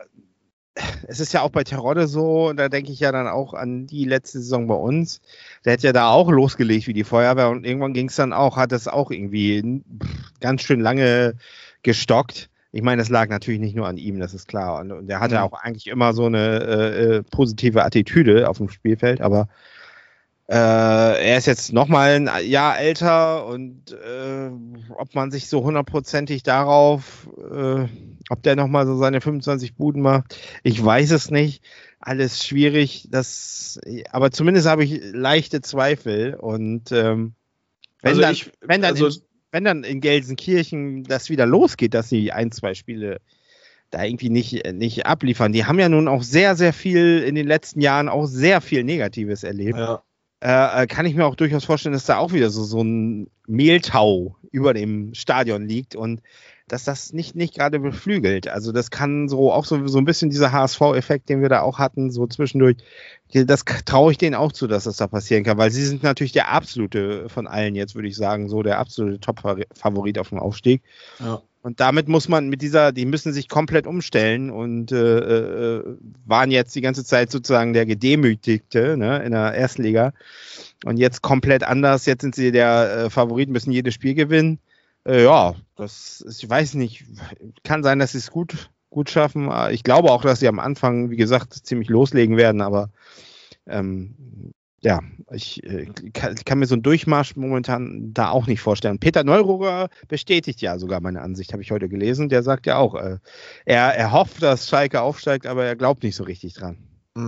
es ist ja auch bei Terodde so, da denke ich ja dann auch an die letzte Saison bei uns. Der hat ja da auch losgelegt wie die Feuerwehr. Und irgendwann ging es dann auch, hat es auch irgendwie ganz schön lange gestockt. Ich meine, das lag natürlich nicht nur an ihm, das ist klar. Und, und er hatte mhm. auch eigentlich immer so eine äh, positive Attitüde auf dem Spielfeld, aber äh, er ist jetzt nochmal ein Jahr älter und äh, ob man sich so hundertprozentig darauf, äh, ob der nochmal so seine fünfundzwanzig Buden macht, ich weiß es nicht. Alles schwierig, das, aber zumindest habe ich leichte Zweifel und ähm, wenn, also dann, ich, wenn dann also in, wenn dann in Gelsenkirchen das wieder losgeht, dass sie ein, zwei Spiele da irgendwie nicht, nicht abliefern. Die haben ja nun auch sehr, sehr viel in den letzten Jahren auch sehr viel Negatives erlebt. Ja. Äh, kann ich mir auch durchaus vorstellen, dass da auch wieder so, so ein Mehltau über dem Stadion liegt und dass das nicht, nicht gerade beflügelt. Also das kann so auch so, so ein bisschen dieser H S V-Effekt, den wir da auch hatten, so zwischendurch, das traue ich denen auch zu, dass das da passieren kann, weil sie sind natürlich der absolute von allen jetzt, würde ich sagen, so der absolute Top-Favorit auf dem Aufstieg. Ja. Und damit muss man mit dieser, die müssen sich komplett umstellen und äh, äh, waren jetzt die ganze Zeit sozusagen der Gedemütigte, ne, in der Erstliga. Und jetzt komplett anders, jetzt sind sie der äh, Favorit, müssen jedes Spiel gewinnen. Äh, ja, das ist, ich weiß nicht, kann sein, dass sie es gut, gut schaffen. Ich glaube auch, dass sie am Anfang, wie gesagt, ziemlich loslegen werden, aber ähm, ja, ich äh, kann, kann mir so einen Durchmarsch momentan da auch nicht vorstellen. Peter Neururer bestätigt ja sogar meine Ansicht, habe ich heute gelesen. Der sagt ja auch, äh, er, er hofft, dass Schalke aufsteigt, aber er glaubt nicht so richtig dran.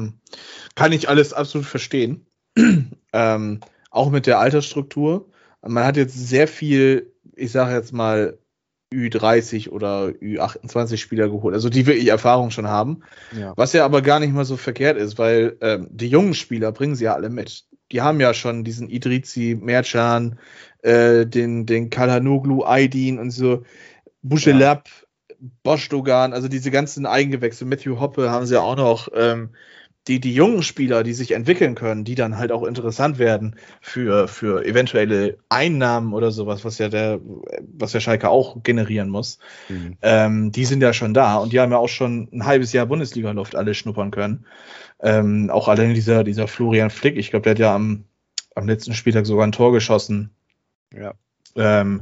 Kann ich alles absolut verstehen. ähm, auch mit der Altersstruktur. Man hat jetzt sehr viel, ich sage jetzt mal, Ü dreißig oder Ü achtundzwanzig Spieler geholt, also die wirklich Erfahrung schon haben. Ja. Was ja aber gar nicht mal so verkehrt ist, weil ähm, die jungen Spieler bringen sie ja alle mit. Die haben ja schon diesen Idrizi, Mercan, äh, den, den Kalhanoglu, Aydin und so, Bujelab, ja. Bozdogan, also diese ganzen Eigengewächse, Matthew Hoppe haben sie ja auch noch. Ähm, die, die jungen Spieler, die sich entwickeln können, die dann halt auch interessant werden für, für eventuelle Einnahmen oder sowas, was ja der, was der Schalke auch generieren muss, mhm. ähm, die sind ja schon da und die haben ja auch schon ein halbes Jahr Bundesliga-Luft alle schnuppern können. Ähm, auch allein dieser, dieser Florian Flick, ich glaube, der hat ja am, am letzten Spieltag sogar ein Tor geschossen. Ja. Ähm,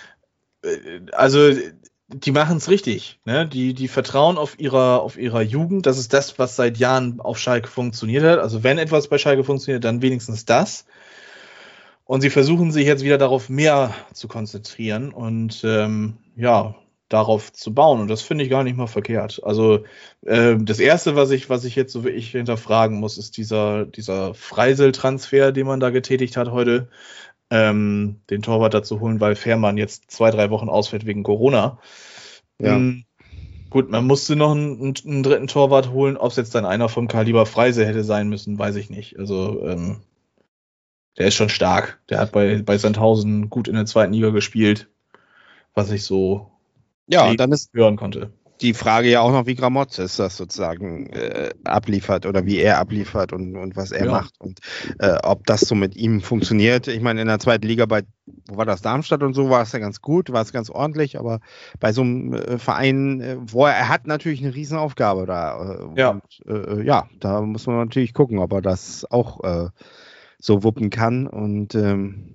also, die machen es richtig, ne? Die, die vertrauen auf ihrer, auf ihrer Jugend. Das ist das, was seit Jahren auf Schalke funktioniert hat. Also wenn etwas bei Schalke funktioniert, dann wenigstens das. Und sie versuchen sich jetzt wieder darauf mehr zu konzentrieren und ähm, ja, darauf zu bauen. Und das finde ich gar nicht mal verkehrt. Also äh, das Erste, was ich, was ich jetzt so wirklich hinterfragen muss, ist dieser, dieser Freisel-Transfer, den man da getätigt hat heute. Ähm, den Torwart dazu holen, weil Fährmann jetzt zwei, drei Wochen ausfällt wegen Corona. Ja. Ähm, gut, man musste noch einen, einen dritten Torwart holen. Ob es jetzt dann einer vom Kaliber Freise hätte sein müssen, weiß ich nicht. Also ähm, der ist schon stark. Der hat bei, bei Sandhausen gut in der zweiten Liga gespielt, was ich so ja, dann ist hören konnte. Die Frage ja auch noch, wie Gramotzes das sozusagen äh, abliefert oder wie er abliefert und, und was er ja. macht und äh, ob das so mit ihm funktioniert. Ich meine, in der zweiten Liga bei, wo war das, Darmstadt und so, war es ja ganz gut, war es ganz ordentlich, aber bei so einem äh, Verein, äh, wo er, er hat natürlich eine Riesenaufgabe da. Äh, ja. Und, äh, ja, da muss man natürlich gucken, ob er das auch äh, so wuppen kann und ähm,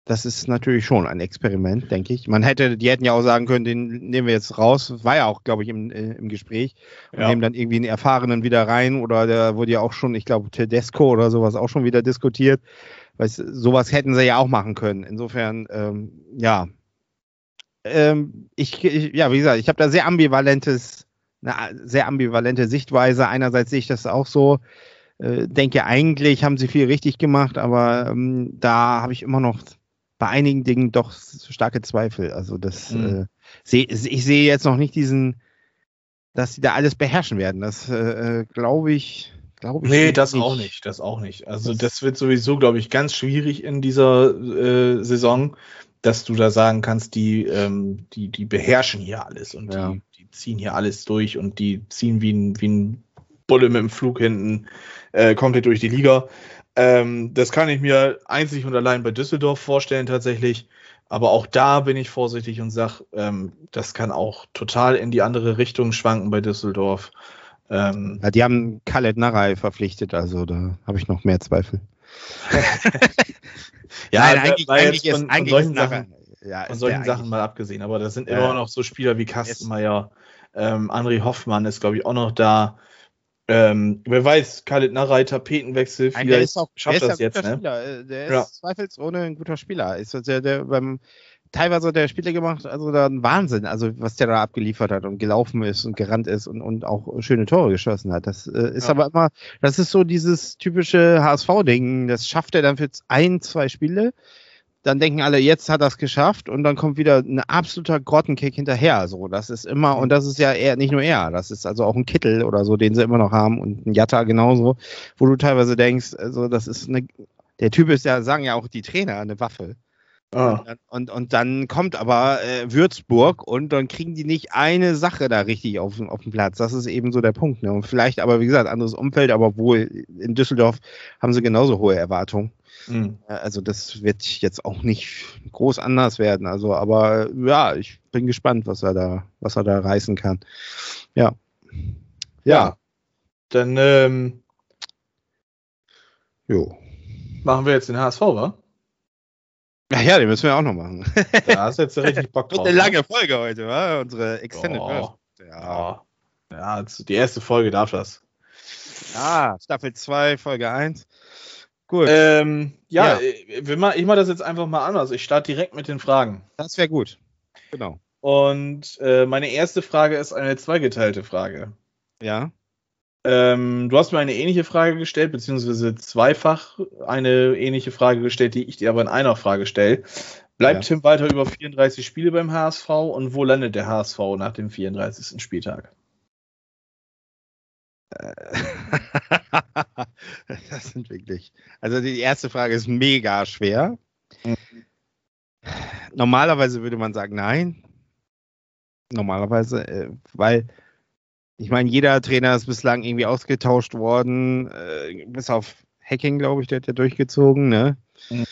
das ist natürlich schon ein Experiment, denke ich. Man hätte, die hätten ja auch sagen können, den nehmen wir jetzt raus. War ja auch, glaube ich, im, äh, im Gespräch. Und ja. nehmen dann irgendwie einen Erfahrenen wieder rein. Oder da wurde ja auch schon, ich glaube, Tedesco oder sowas auch schon wieder diskutiert. Weißt, sowas hätten sie ja auch machen können. Insofern, ähm, ja. Ähm, ich, ich, ja, wie gesagt, ich habe da sehr ambivalentes, eine sehr ambivalente Sichtweise. Einerseits sehe ich das auch so. Äh, denke, eigentlich haben sie viel richtig gemacht, aber ähm, da habe ich immer noch bei einigen Dingen doch starke Zweifel. Also das mhm. äh, seh, ich sehe jetzt noch nicht diesen, dass sie da alles beherrschen werden. Das äh, glaube ich, glaube ich. Nee, das nicht. auch nicht. Das auch nicht. Also das, das wird sowieso, glaube ich, ganz schwierig in dieser äh, Saison, dass du da sagen kannst, die, ähm, die, die beherrschen hier alles und ja. die, die ziehen hier alles durch und die ziehen wie ein, wie ein Bulle mit dem Flug hinten äh, komplett durch die Liga. Ähm, das kann ich mir einzig und allein bei Düsseldorf vorstellen tatsächlich. Aber auch da bin ich vorsichtig und sage, ähm, das kann auch total in die andere Richtung schwanken bei Düsseldorf. Ähm, ja, die haben Khaled Narey verpflichtet, also da habe ich noch mehr Zweifel. ja, Nein, eigentlich, eigentlich ist von, eigentlich von solchen, Sachen, ja, von solchen Sachen mal abgesehen. Aber das sind ja. immer noch so Spieler wie Kastenmeier, ähm, André Hoffmann ist, glaube ich, auch noch da. Ähm, wer weiß, Khaled Narey, Tapetenwechsel, vielleicht der ist auch, schafft der ist das ja jetzt, ne? Spieler. Der ist ja. zweifelsohne ein guter Spieler. Ist der, der beim teilweise hat der Spiele gemacht, also da ein Wahnsinn, also was der da abgeliefert hat und gelaufen ist und gerannt ist und, und auch schöne Tore geschossen hat. Das äh, ist ja. aber immer, das ist so dieses typische H S V-Ding, das schafft er dann für ein, zwei Spiele. Dann denken alle, jetzt hat er es geschafft und dann kommt wieder ein absoluter Grottenkick hinterher. So, das ist immer, und das ist ja eher nicht nur er, das ist also auch ein Kittel oder so, den sie immer noch haben und ein Jatta genauso, wo du teilweise denkst, also das ist eine, der Typ ist ja, sagen ja auch die Trainer, eine Waffe. Ah. Und, und, und dann kommt aber äh, Würzburg und dann kriegen die nicht eine Sache da richtig auf, auf den Platz. Das ist eben so der Punkt. Ne? Und vielleicht aber, wie gesagt, anderes Umfeld, aber wohl in Düsseldorf haben sie genauso hohe Erwartungen. Mhm. Also das wird jetzt auch nicht groß anders werden. Also, aber ja, ich bin gespannt, was er da, was er da reißen kann. Ja. Ja. ja. Dann ähm, jo. machen wir jetzt den H S V, wa? Ja, ja, den müssen wir auch noch machen. Da hast du jetzt richtig Bock drauf. Eine lange Folge heute, wa? Unsere Extended oh. Ja. Ja, die erste Folge darf das. Ah, Staffel zwei, Folge eins. Gut. Ähm, ja, ja. Ich mache das jetzt einfach mal anders. Ich starte direkt mit den Fragen. Das wäre gut. Genau. Und äh, meine erste Frage ist eine zweigeteilte Frage. Ja. Ähm, du hast mir eine ähnliche Frage gestellt, beziehungsweise zweifach eine ähnliche Frage gestellt, die ich dir aber in einer Frage stelle. Bleibt ja. Tim Walter über vierunddreißig Spiele beim H S V und wo landet der H S V nach dem vierunddreißigsten Spieltag? Das sind wirklich. Also die erste Frage ist mega schwer. Mhm. Normalerweise würde man sagen, nein. Normalerweise, äh, weil ich meine, jeder Trainer ist bislang irgendwie ausgetauscht worden, äh, bis auf Hacking, glaube ich, der hat ja durchgezogen, ne? Mhm.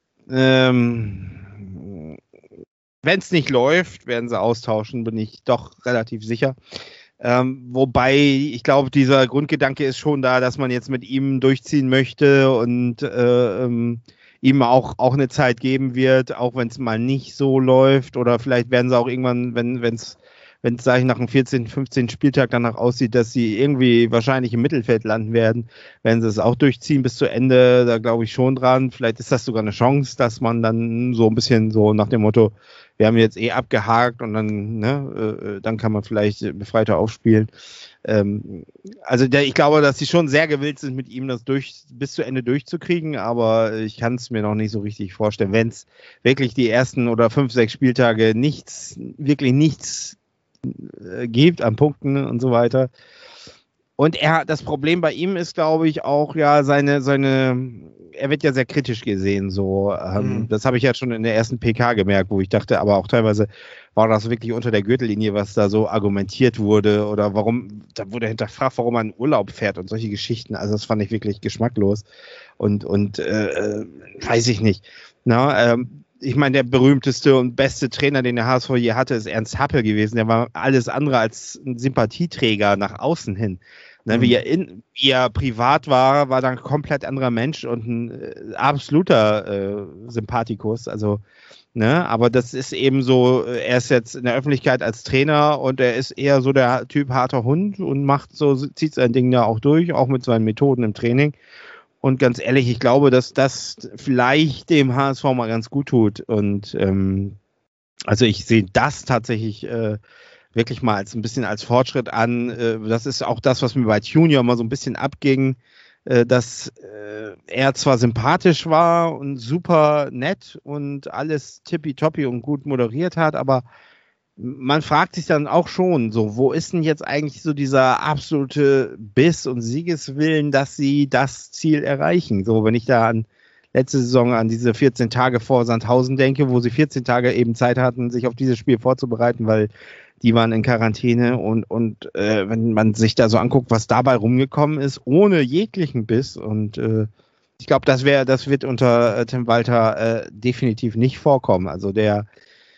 Ähm, wenn es nicht läuft, werden sie austauschen, bin ich doch relativ sicher. Ähm, wobei, ich glaube, dieser Grundgedanke ist schon da, dass man jetzt mit ihm durchziehen möchte und äh, ähm, ihm auch, auch eine Zeit geben wird, auch wenn es mal nicht so läuft. Oder vielleicht werden sie auch irgendwann, wenn es, wenn es, sage ich, nach dem vierzehnten, fünfzehnten Spieltag danach aussieht, dass sie irgendwie wahrscheinlich im Mittelfeld landen werden, werden sie es auch durchziehen bis zu Ende. Da glaube ich schon dran. Vielleicht ist das sogar eine Chance, dass man dann so ein bisschen so nach dem Motto, wir haben jetzt eh abgehakt und dann, ne, äh, dann kann man vielleicht befreiter aufspielen. Ähm, also der, ich glaube, dass sie schon sehr gewillt sind, mit ihm das durch, bis zu Ende durchzukriegen, aber ich kann es mir noch nicht so richtig vorstellen. Wenn es wirklich die ersten oder fünf, sechs Spieltage nichts, wirklich nichts äh, gibt an Punkten und so weiter. Und er, das Problem bei ihm ist, glaube ich, auch ja seine, seine, er wird ja sehr kritisch gesehen, so. Ähm, mhm. Das habe ich ja schon in der ersten P K gemerkt, wo ich dachte, aber auch teilweise war das wirklich unter der Gürtellinie, was da so argumentiert wurde oder warum, da wurde hinterfragt, warum man in Urlaub fährt und solche Geschichten. Also das fand ich wirklich geschmacklos und, und äh, weiß ich nicht. Na, ähm, ich meine, der berühmteste und beste Trainer, den der H S V je hatte, ist Ernst Happel gewesen. Der war alles andere als ein Sympathieträger nach außen hin. Ne, mhm. wie, er in, wie er privat war, war dann ein komplett anderer Mensch und ein äh, absoluter äh, Sympathikus. Also, ne, aber das ist eben so, er ist jetzt in der Öffentlichkeit als Trainer und er ist eher so der Typ harter Hund und macht so, zieht sein Ding da auch durch, auch mit seinen Methoden im Training. Und ganz ehrlich, ich glaube, dass das vielleicht dem H S V mal ganz gut tut. Und ähm, also ich sehe das tatsächlich äh, wirklich mal als ein bisschen als Fortschritt an. Äh, das ist auch das, was mir bei Junior mal so ein bisschen abging, äh, dass äh, er zwar sympathisch war und super nett und alles tippitoppi und gut moderiert hat, aber man fragt sich dann auch schon so, wo ist denn jetzt eigentlich so dieser absolute Biss und Siegeswillen, dass sie das Ziel erreichen? So, wenn ich da an letzte Saison an diese vierzehn Tage vor Sandhausen denke, wo sie vierzehn Tage eben Zeit hatten, sich auf dieses Spiel vorzubereiten, weil die waren in Quarantäne und, und äh, wenn man sich da so anguckt, was dabei rumgekommen ist, ohne jeglichen Biss und äh, ich glaube, das wäre, das wird unter äh, Tim Walter äh, definitiv nicht vorkommen. Also der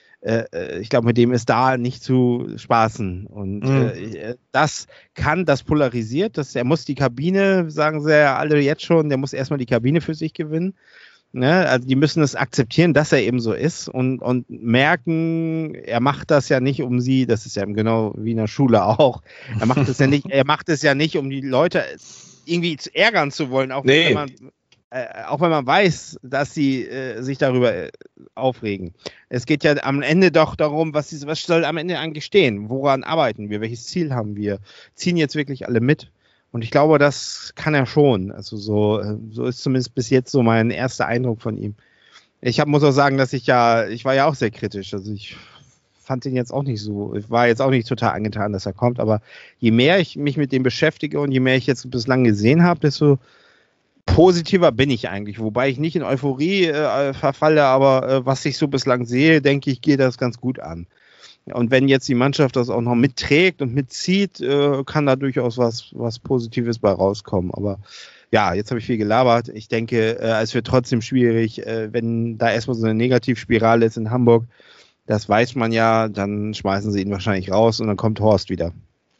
Äh, ich glaube, mit dem ist da nicht zu spaßen. Und mhm. äh, das kann, das polarisiert. Das, er muss die Kabine, sagen sie ja alle jetzt schon, der muss erstmal die Kabine für sich gewinnen. Ne? Also die müssen es akzeptieren, dass er eben so ist und, und merken, er macht das ja nicht um sie, das ist ja genau wie in der Schule auch. Er macht es ja nicht, er macht es ja nicht, um die Leute irgendwie zu ärgern zu wollen, auch nee. wenn man Äh, auch wenn man weiß, dass sie äh, sich darüber äh, aufregen. Es geht ja am Ende doch darum, was, ist, was soll am Ende eigentlich stehen? Woran arbeiten wir? Welches Ziel haben wir? Ziehen jetzt wirklich alle mit? Und ich glaube, das kann er schon. Also so, äh, so ist zumindest bis jetzt so mein erster Eindruck von ihm. Ich hab, muss auch sagen, dass ich ja, ich war ja auch sehr kritisch. Also ich fand ihn jetzt auch nicht so, ich war jetzt auch nicht total angetan, dass er kommt. Aber je mehr ich mich mit dem beschäftige und je mehr ich jetzt bislang gesehen habe, desto positiver bin ich eigentlich, wobei ich nicht in Euphorie äh, verfalle, aber äh, was ich so bislang sehe, denke ich, geht das ganz gut an. Und wenn jetzt die Mannschaft das auch noch mitträgt und mitzieht, äh, kann da durchaus was, was Positives bei rauskommen. Aber ja, jetzt habe ich viel gelabert. Ich denke, äh, es wird trotzdem schwierig, äh, wenn da erstmal so eine Negativspirale ist in Hamburg. Das weiß man ja, dann schmeißen sie ihn wahrscheinlich raus und dann kommt Horst wieder.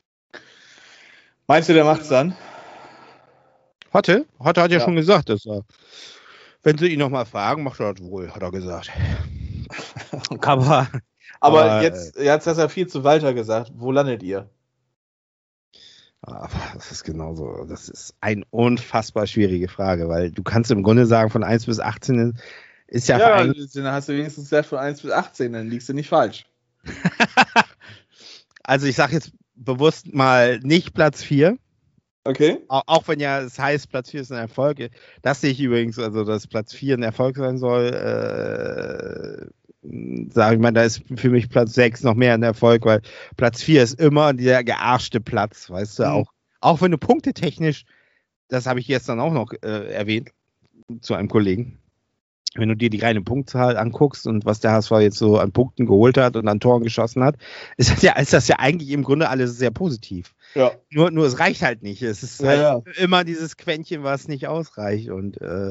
Meinst du, der macht's dann? Hotte? Hotte hat ja, ja schon gesagt, dass er, wenn sie ihn nochmal fragen, macht er das wohl, hat er gesagt. aber, aber, aber jetzt, jetzt hat er viel zu Walter gesagt. Wo landet ihr? Das ist genauso, das ist eine unfassbar schwierige Frage, weil du kannst im Grunde sagen, von eins bis achtzehn ist ja... Ja, dann hast du wenigstens gesagt, von eins bis achtzehn, dann liegst du nicht falsch. Also ich sage jetzt bewusst mal nicht Platz vier. Okay. Auch, auch wenn ja es heißt, Platz vier ist ein Erfolg. Das sehe ich übrigens, also dass Platz vier ein Erfolg sein soll, äh, sage ich mal, da ist für mich Platz sechs noch mehr ein Erfolg, weil Platz vier ist immer der gearschte Platz, weißt du, mhm. auch, auch wenn du punktetechnisch, das habe ich gestern auch noch äh, erwähnt zu einem Kollegen, wenn du dir die reine Punktzahl anguckst und was der H S V jetzt so an Punkten geholt hat und an Toren geschossen hat, ist das ja, ist das ja eigentlich im Grunde alles sehr positiv. Ja. Nur, nur es reicht halt nicht. Es ist ja, halt ja. immer dieses Quäntchen, was nicht ausreicht. Und äh,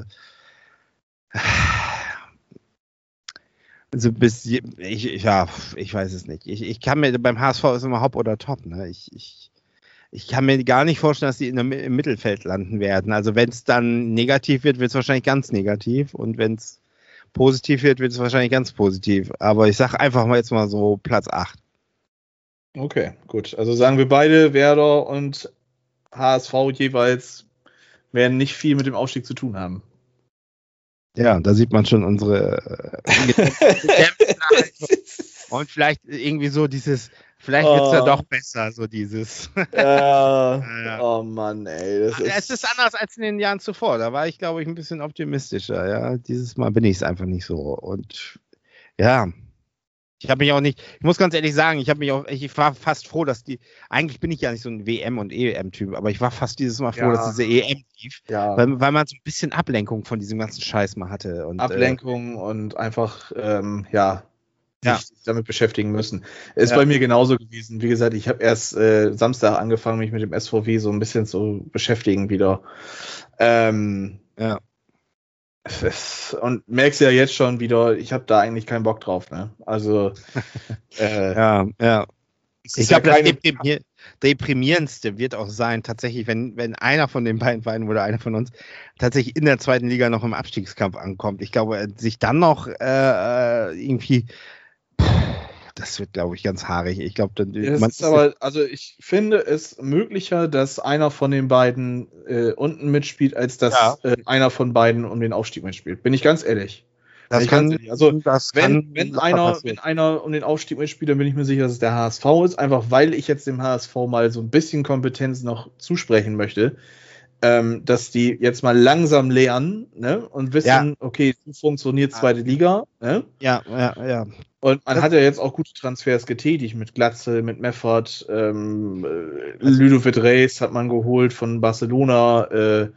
also bis ich, ja, ich weiß es nicht. Ich, ich kann mir beim H S V ist immer Hop oder Top. Ne? Ich, ich, ich kann mir gar nicht vorstellen, dass sie in der, im Mittelfeld landen werden. Also wenn es dann negativ wird, wird es wahrscheinlich ganz negativ. Und wenn es positiv wird, wird es wahrscheinlich ganz positiv. Aber ich sage einfach mal jetzt mal so Platz acht. Okay, gut. Also sagen wir beide, Werder und H S V jeweils werden nicht viel mit dem Aufstieg zu tun haben. Ja, da sieht man schon unsere äh, und vielleicht irgendwie so dieses, vielleicht wird es ja doch besser, so dieses. Ja, ja. Oh Mann, ey. Das ist es ist anders als in den Jahren zuvor. Da war ich, glaube ich, ein bisschen optimistischer. Ja, dieses Mal bin ich es einfach nicht so. Und ja, ich habe mich auch nicht, ich muss ganz ehrlich sagen, ich habe mich auch, ich war fast froh, dass die, eigentlich bin ich ja nicht so ein W M- und E M-Typ, aber ich war fast dieses Mal froh, ja. dass diese E M lief, ja. weil, weil man so ein bisschen Ablenkung von diesem ganzen Scheiß mal hatte. Und, Ablenkung äh, und einfach, ähm, ja, ja. sich damit beschäftigen müssen. Ist ja. bei mir genauso gewesen. Wie gesagt, ich habe erst äh, Samstag angefangen, mich mit dem S V W so ein bisschen zu beschäftigen wieder. Ähm, ja. Und merkst ja jetzt schon wieder, ich habe da eigentlich keinen Bock drauf, ne? Also äh, ja, ja. Ich glaube, das Deprimier Deprimierendste wird auch sein, tatsächlich, wenn, wenn einer von den beiden beiden oder einer von uns tatsächlich in der zweiten Liga noch im Abstiegskampf ankommt. Ich glaube, sich dann noch äh, irgendwie, das wird, glaube ich, ganz haarig. Ich glaube, dann. Es ist aber, also ich finde es möglicher, dass einer von den beiden äh, unten mitspielt, als dass ja. äh, einer von beiden um den Aufstieg mitspielt. Bin ich ganz ehrlich. Das kann, ehrlich. Also das wenn, kann wenn, einer, wenn einer um den Aufstieg mitspielt, dann bin ich mir sicher, dass es der H S V ist, einfach weil ich jetzt dem H S V mal so ein bisschen Kompetenz noch zusprechen möchte, ähm, dass die jetzt mal langsam lernen, ne, und wissen, ja. okay, so funktioniert zweite Liga, ne? Ja, ja, ja. Und man das hat ja jetzt auch gute Transfers getätigt mit Glatze, mit Meffert, ähm, also, Ludovic Reis hat man geholt von Barcelona, äh,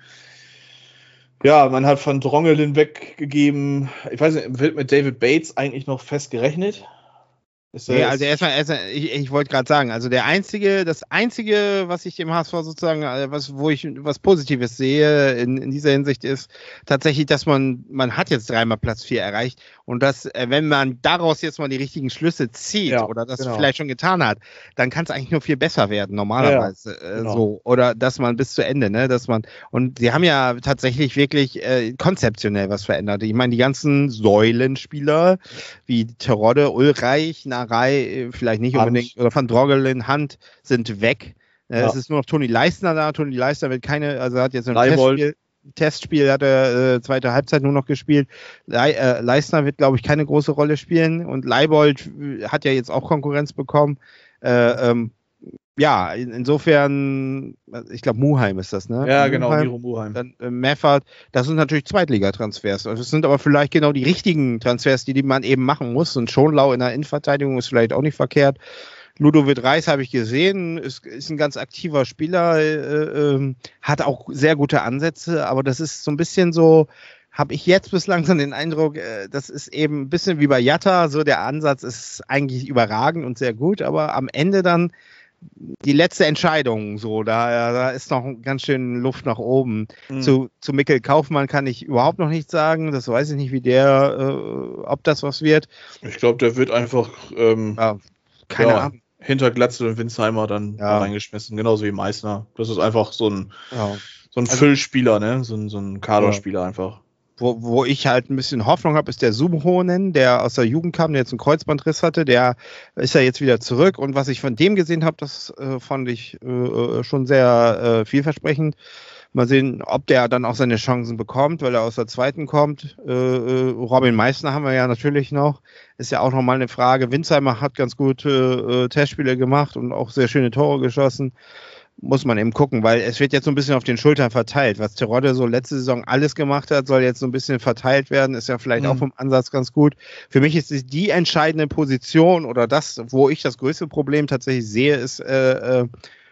ja, man hat von Drongelen weggegeben. Ich weiß nicht, wird mit David Bates eigentlich noch fest gerechnet? Ist nee, also erstmal, erstmal ich, ich wollte gerade sagen, also der einzige, das einzige, was ich dem H S V sozusagen, was, wo ich was Positives sehe in, in dieser Hinsicht ist tatsächlich, dass man, man hat jetzt dreimal Platz vier erreicht und dass, wenn man daraus jetzt mal die richtigen Schlüsse zieht ja, oder das genau. vielleicht schon getan hat, dann kann es eigentlich nur viel besser werden, normalerweise, ja, genau. so, oder dass man bis zu Ende, ne, dass man, und sie haben ja tatsächlich wirklich äh, konzeptionell was verändert. Ich meine, die ganzen Säulenspieler, wie Terodde, Ulreich, Narei, vielleicht nicht Hand. unbedingt, oder Van Drongelen, Hand, sind weg. Ja. Es ist nur noch Toni Leistner da. Toni Leistner wird keine, also hat jetzt ein Testspiel, Testspiel, hat er äh, zweite Halbzeit nur noch gespielt. Le äh, Leistner wird, glaube ich, keine große Rolle spielen und Leibold hat ja jetzt auch Konkurrenz bekommen. Äh, ähm, ja, in, insofern, ich glaube, Muheim ist das, ne? Ja, Muheim, genau, Miro Muheim. Dann äh, Meffert, das sind natürlich Zweitliga-Transfers. Das sind aber vielleicht genau die richtigen Transfers, die, die man eben machen muss. Und Schonlau in der Innenverteidigung ist vielleicht auch nicht verkehrt. Ludovic Reis habe ich gesehen, ist, ist ein ganz aktiver Spieler, äh, äh, hat auch sehr gute Ansätze, aber das ist so ein bisschen so, habe ich jetzt bislang so den Eindruck, äh, das ist eben ein bisschen wie bei Jatta, so der Ansatz ist eigentlich überragend und sehr gut, aber am Ende dann die letzte Entscheidung, so, da, da ist noch ganz schön Luft nach oben. Mhm. Zu, zu Mikkel Kaufmann kann ich überhaupt noch nichts sagen, das weiß ich nicht, wie der, äh, ob das was wird. Ich glaube, der wird einfach, ähm, ja, keine ja, Ahnung. hinter Glatzel und Winsheimer dann ja. reingeschmissen, genauso wie Meißner. Das ist einfach so ein, ja. so ein also, Füllspieler, ne? So ein, so ein Kaderspieler ja. einfach. Wo, wo ich halt ein bisschen Hoffnung habe, ist der Subhonen, der aus der Jugend kam, der jetzt einen Kreuzbandriss hatte, der ist ja jetzt wieder zurück und was ich von dem gesehen habe, das äh, fand ich äh, schon sehr äh, vielversprechend. Mal sehen, ob der dann auch seine Chancen bekommt, weil er aus der zweiten kommt. Äh, Robin Meissner haben wir ja natürlich noch. Ist ja auch nochmal eine Frage. Winsheimer hat ganz gute äh, Testspiele gemacht und auch sehr schöne Tore geschossen. Muss man eben gucken, weil es wird jetzt so ein bisschen auf den Schultern verteilt. Was Terodde so letzte Saison alles gemacht hat, soll jetzt so ein bisschen verteilt werden. Ist ja vielleicht mhm. auch vom Ansatz ganz gut. Für mich ist es die entscheidende Position oder das, wo ich das größte Problem tatsächlich sehe, ist, äh, äh,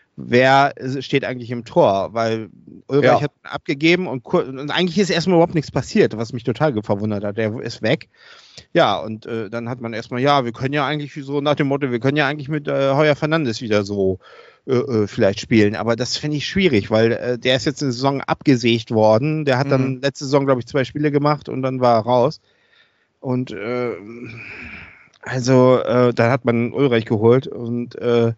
wer steht eigentlich im Tor? Weil Ulreich ja. hat abgegeben und, und eigentlich ist erstmal überhaupt nichts passiert, was mich total verwundert hat. Der ist weg. Ja, und äh, dann hat man erstmal, ja, wir können ja eigentlich so nach dem Motto, wir können ja eigentlich mit äh, Heuer Fernandes wieder so äh, vielleicht spielen. Aber das finde ich schwierig, weil äh, der ist jetzt eine Saison abgesägt worden. Der hat mhm. dann letzte Saison, glaube ich, zwei Spiele gemacht und dann war er raus. Und äh, also, äh, da hat man Ulreich geholt und äh,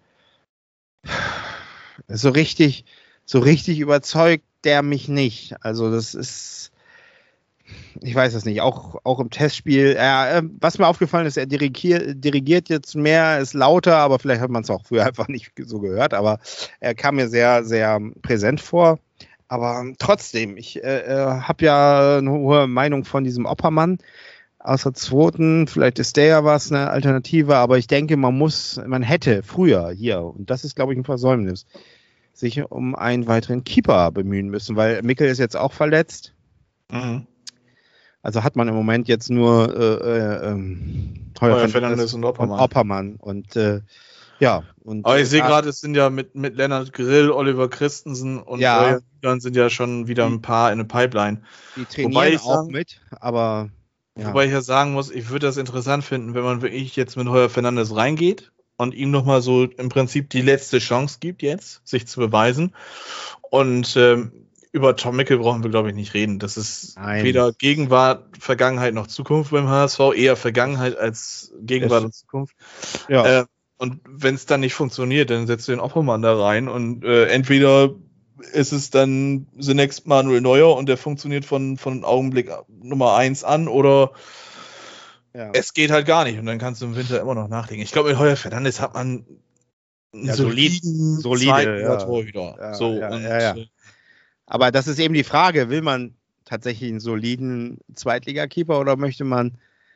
so richtig, so richtig überzeugt der mich nicht. Also das ist, ich weiß es nicht, auch, auch im Testspiel, äh, was mir aufgefallen ist, er dirigiert, dirigiert jetzt mehr, ist lauter, aber vielleicht hat man es auch früher einfach nicht so gehört, aber er kam mir sehr, sehr präsent vor. Aber trotzdem, ich äh, habe ja eine hohe Meinung von diesem Oppermann aus der zweiten, vielleicht ist der ja was, eine Alternative, aber ich denke, man muss, man hätte früher hier, und das ist, glaube ich, ein Versäumnis, sich um einen weiteren Keeper bemühen müssen, weil Mikkel ist jetzt auch verletzt. Mhm. Also hat man im Moment jetzt nur äh, äh, Heuer Heuer Fernandes und Oppermann. Und, Oppermann. und äh, ja. Und, aber ich sehe gerade, es sind ja mit, mit Lennart Grill, Oliver Christensen und ja. dann sind ja schon wieder ein paar in der Pipeline. Die trainieren auch sagen, mit, aber ja. Wobei ich ja sagen muss, ich würde das interessant finden, wenn man wirklich jetzt mit Heuer Fernandes reingeht und ihm nochmal so im Prinzip die letzte Chance gibt jetzt, sich zu beweisen. Und ähm, über Tom Mikkel brauchen wir, glaube ich, nicht reden. Das ist Nein. weder Gegenwart, Vergangenheit noch Zukunft beim H S V, eher Vergangenheit als Gegenwart und Zukunft. Ja. Äh, Und wenn es dann nicht funktioniert, dann setzt du den Oppermann da rein und äh, entweder ist es dann zunächst Manuel Neuer und der funktioniert von, von Augenblick Nummer eins an oder ja. Es geht halt gar nicht und dann kannst du im Winter immer noch nachlegen. Ich glaube, mit Heuer Fernandes hat man einen ja, soliden solide, zweiten ja. Torhüter. Ja, so, ja, und, ja, ja. Aber das ist eben die Frage, will man tatsächlich einen soliden Zweitligakeeper oder möchte man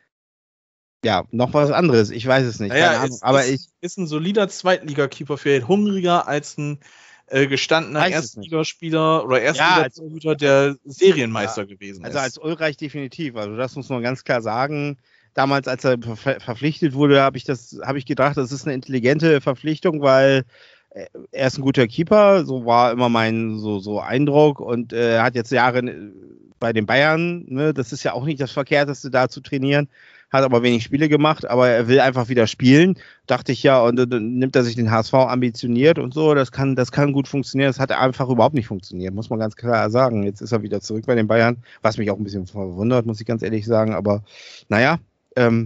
ja noch was anderes? Ich weiß es nicht. Naja, keine Ahnung. Ist, aber ist, ich ist ein solider Zweitligakeeper vielleicht hungriger als ein äh, gestandener Erstligaspieler oder Erstligatorhüter, ja, der Serienmeister ja, gewesen ist. Also als Ulreich definitiv. Also das muss man ganz klar sagen. Damals, als er ver- verpflichtet wurde, habe ich das, habe ich gedacht, das ist eine intelligente Verpflichtung, weil er ist ein guter Keeper, so war immer mein so, so Eindruck und äh, er hat jetzt Jahre bei den Bayern, ne, das ist ja auch nicht das Verkehrteste da zu trainieren, hat aber wenig Spiele gemacht, aber er will einfach wieder spielen, dachte ich ja, und dann nimmt er sich den H S V ambitioniert und so, das kann, das kann gut funktionieren, das hat einfach überhaupt nicht funktioniert, muss man ganz klar sagen, jetzt ist er wieder zurück bei den Bayern, was mich auch ein bisschen verwundert, muss ich ganz ehrlich sagen, aber naja, ähm,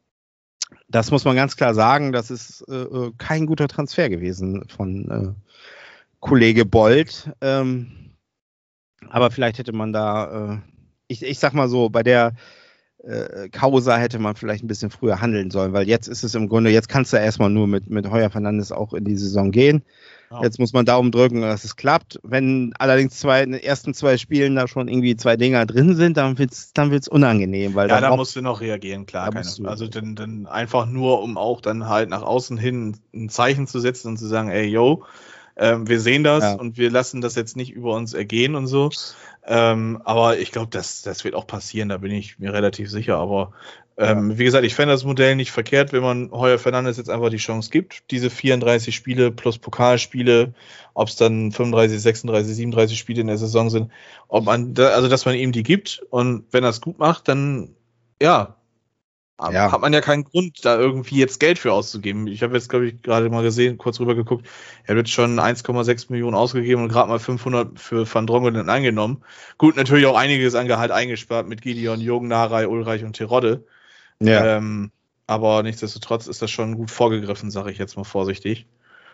das muss man ganz klar sagen, das ist äh, kein guter Transfer gewesen von äh, Kollege Bold. Ähm, aber vielleicht hätte man da, äh, ich, ich sag mal so, bei der äh, Causa hätte man vielleicht ein bisschen früher handeln sollen, weil jetzt ist es im Grunde, jetzt kannst du erstmal nur mit, mit Heuer Fernandes auch in die Saison gehen. Oh. Jetzt muss man Daumen drücken, dass es klappt. Wenn allerdings zwei, in den ersten zwei Spielen da schon irgendwie zwei Dinger drin sind, dann wird es dann wird's unangenehm. Weil ja, da musst musst du noch reagieren, klar. Keine, also dann, dann einfach nur, um auch dann halt nach außen hin ein Zeichen zu setzen und zu sagen, ey, yo, ähm, wir sehen das ja. und wir lassen das jetzt nicht über uns ergehen und so. Ähm, aber ich glaube, das, das wird auch passieren, da bin ich mir relativ sicher. Aber ähm, ja. wie gesagt, ich fände das Modell nicht verkehrt, wenn man Heuer Fernandes jetzt einfach die Chance gibt. Diese vierunddreißig Spiele plus Pokalspiele, ob es dann fünfunddreißig, sechsunddreißig, siebenunddreißig Spiele in der Saison sind, ob man da, also dass man ihm die gibt und wenn er es gut macht, dann ja, ja, hat man ja keinen Grund, da irgendwie jetzt Geld für auszugeben. Ich habe jetzt, glaube ich, gerade mal gesehen, kurz rüber geguckt, er wird schon eins Komma sechs Millionen ausgegeben und gerade mal fünfhundert für Van Drongelen angenommen. Gut, natürlich auch einiges an Gehalt eingespart mit Gideon, Jürgen, Narei, Ulreich und Terodde. Ja. Ähm, aber nichtsdestotrotz ist das schon gut vorgegriffen, sage ich jetzt mal vorsichtig.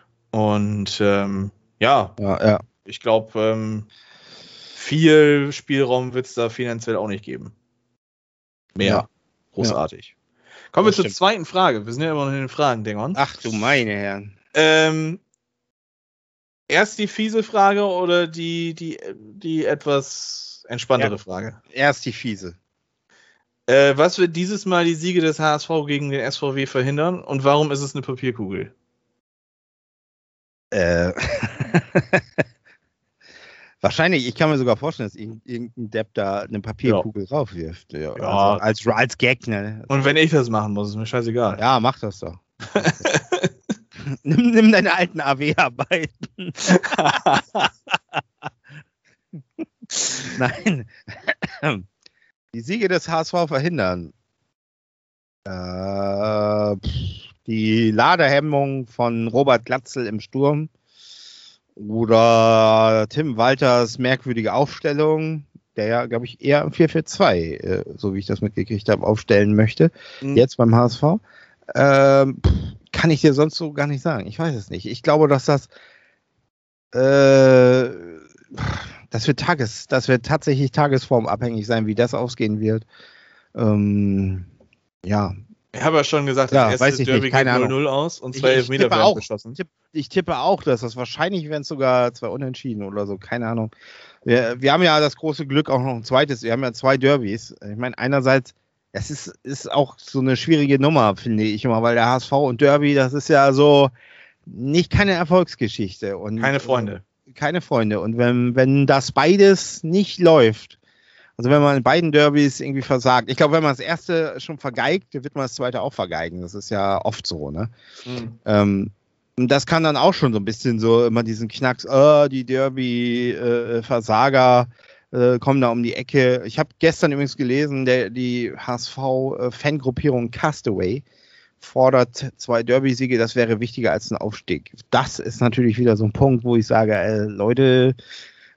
Und ähm, ja, ja, ja, ich glaube, ähm, viel Spielraum wird es da finanziell auch nicht geben. Mehr. Ja. Großartig. Ja. Kommen wir zur stimmt. zweiten Frage. Wir sind ja immer noch in den Fragen, Dingon. Ach du meine Herren. Ähm, erst die fiese Frage oder die, die, die etwas entspanntere ja, Frage? Erst die fiese. Äh, was wird dieses Mal die Siege des H S V gegen den S V W verhindern und warum ist es eine Papierkugel? Äh. Wahrscheinlich, ich kann mir sogar vorstellen, dass irgendein Depp da eine Papierkugel ja. raufwirft. Ja, ja. Also als, als Gag, ne? Und wenn ich das machen muss, ist mir scheißegal. Ja, mach das doch. nimm, nimm deine alten A W-Arbeiten. Nein. Die Siege des H S V verhindern. Äh, die Ladehemmung von Robert Glatzel im Sturm. Oder Tim Walters merkwürdige Aufstellung, der ja, glaube ich, eher im vier vier zwei, äh, so wie ich das mitgekriegt habe, aufstellen möchte. Mhm. Jetzt beim H S V. Ähm, kann ich dir sonst so gar nicht sagen. Ich weiß es nicht. Ich glaube, dass das äh, das wird Tages, das wird tatsächlich tagesformabhängig sein, wie das ausgehen wird. Ähm, ja. Ich habe ja schon gesagt, ja, das erste Derby geht null null aus und zwei Elfmeter werden geschossen. Ich, ich tippe auch, dass das wahrscheinlich werden es sogar zwei Unentschieden oder so, keine Ahnung. Wir, wir haben ja das große Glück, auch noch ein zweites, wir haben ja zwei Derbys. Ich meine, einerseits, es ist, ist auch so eine schwierige Nummer, finde ich immer, weil der H S V und Derby, das ist ja so nicht keine Erfolgsgeschichte. Und, keine Freunde. Äh, keine Freunde. Und wenn, wenn das beides nicht läuft, also wenn man in beiden Derbys irgendwie versagt, ich glaube, wenn man das erste schon vergeigt, wird man das zweite auch vergeigen. Das ist ja oft so, ne? Mhm. Ähm, das kann dann auch schon so ein bisschen so immer diesen Knacks, oh, die Derby-Versager äh, äh, kommen da um die Ecke. Ich habe gestern übrigens gelesen, der, die H S V-Fangruppierung Castaway fordert zwei Derby-Siege, das wäre wichtiger als ein Aufstieg. Das ist natürlich wieder so ein Punkt, wo ich sage, äh, Leute,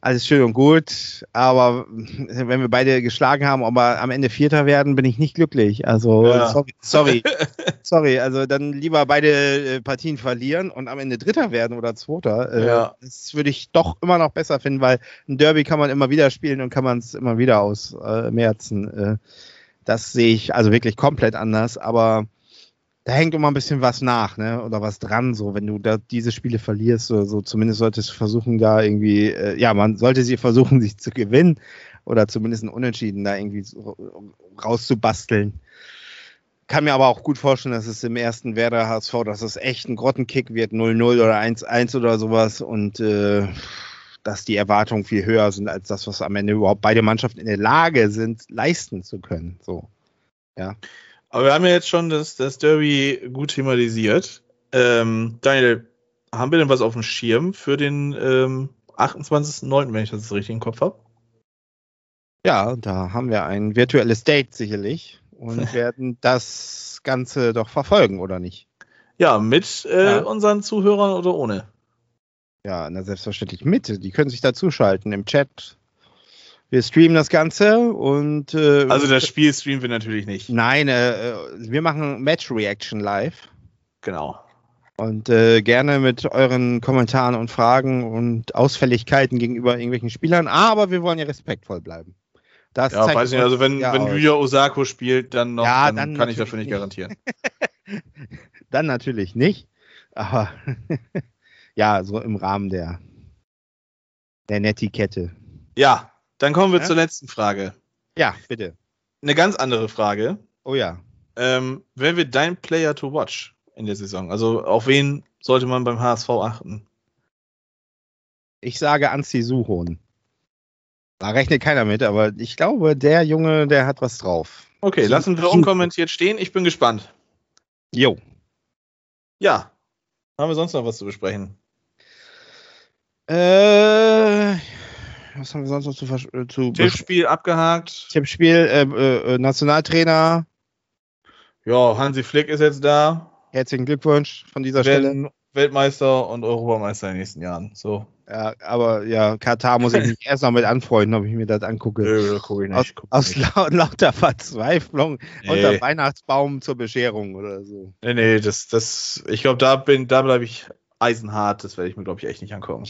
alles schön und gut, aber wenn wir beide geschlagen haben, aber am Ende Vierter werden, bin ich nicht glücklich. Also Ja. sorry, sorry, sorry. Also dann lieber beide äh, Partien verlieren und am Ende Dritter werden oder Zweiter. Äh, Ja. Das würde ich doch immer noch besser finden, weil ein Derby kann man immer wieder spielen und kann man es immer wieder ausmerzen. Äh, das sehe ich also wirklich komplett anders, aber da hängt immer ein bisschen was nach, ne? Oder was dran, so, wenn du da diese Spiele verlierst, so, so zumindest solltest du versuchen, da irgendwie, äh, ja, man sollte sie versuchen, sich zu gewinnen oder zumindest ein Unentschieden da irgendwie so rauszubasteln. Kann mir aber auch gut vorstellen, dass es im ersten Werder H S V, dass es echt ein Grottenkick wird, null null oder eins eins oder sowas und äh, dass die Erwartungen viel höher sind als das, was am Ende überhaupt beide Mannschaften in der Lage sind, leisten zu können. So, ja. Aber wir haben ja jetzt schon das, das Derby gut thematisiert. Ähm, Daniel, haben wir denn was auf dem Schirm für den ähm, achtundzwanzigsten neunten, wenn ich das richtig im Kopf habe? Ja, da haben wir ein virtuelles Date sicherlich und werden das Ganze doch verfolgen, oder nicht? Ja, mit äh, Ja. unseren Zuhörern oder ohne? Ja, na selbstverständlich mit. Die können sich dazuschalten im Chat. Wir streamen das Ganze und äh, Also das Spiel streamen wir natürlich nicht. nein, äh, wir machen Match Reaction live Genau. und äh, gerne mit euren Kommentaren und Fragen und Ausfälligkeiten gegenüber irgendwelchen Spielern, aber wir wollen ja respektvoll bleiben. Das Ja, zeigt weiß nicht, also wenn, ja wenn aus. Yuya Osako spielt, dann noch, Ja, dann, dann kann ich natürlich dafür nicht nicht. garantieren. Dann natürlich nicht, aber ja, so im Rahmen der, der Netiquette. Ja, dann kommen wir Ja? zur letzten Frage. Ja, bitte. Eine ganz andere Frage. Oh ja. Ähm, wer wird dein Player to watch in der Saison? Also auf wen sollte man beim H S V achten? Ich sage Anzi Suhon. Da rechnet keiner mit, aber ich glaube, der Junge, der hat was drauf. Okay, lassen wir unkommentiert stehen. Ich bin gespannt. Jo. Ja. Haben wir sonst noch was zu besprechen? Äh, was haben wir sonst noch zu, vers- äh, zu Tippspiel abgehakt. Tippspiel, äh, äh, Nationaltrainer. Ja, Hansi Flick ist jetzt da. Herzlichen Glückwunsch von dieser Stelle. Werden Weltmeister und Europameister in den nächsten Jahren. So. Ja, aber ja, Katar muss ich mich erst noch mit anfreunden, ob ich mir das angucke. Nö, guck ich nicht. Aus, guck aus nicht. lau lauter Verzweiflung Nee. unter Weihnachtsbaum zur Bescherung oder so. Nee, nee, das, das, ich glaube, da bin, da bleibe ich eisenhart. Das werde ich mir, glaube ich, echt nicht angucken.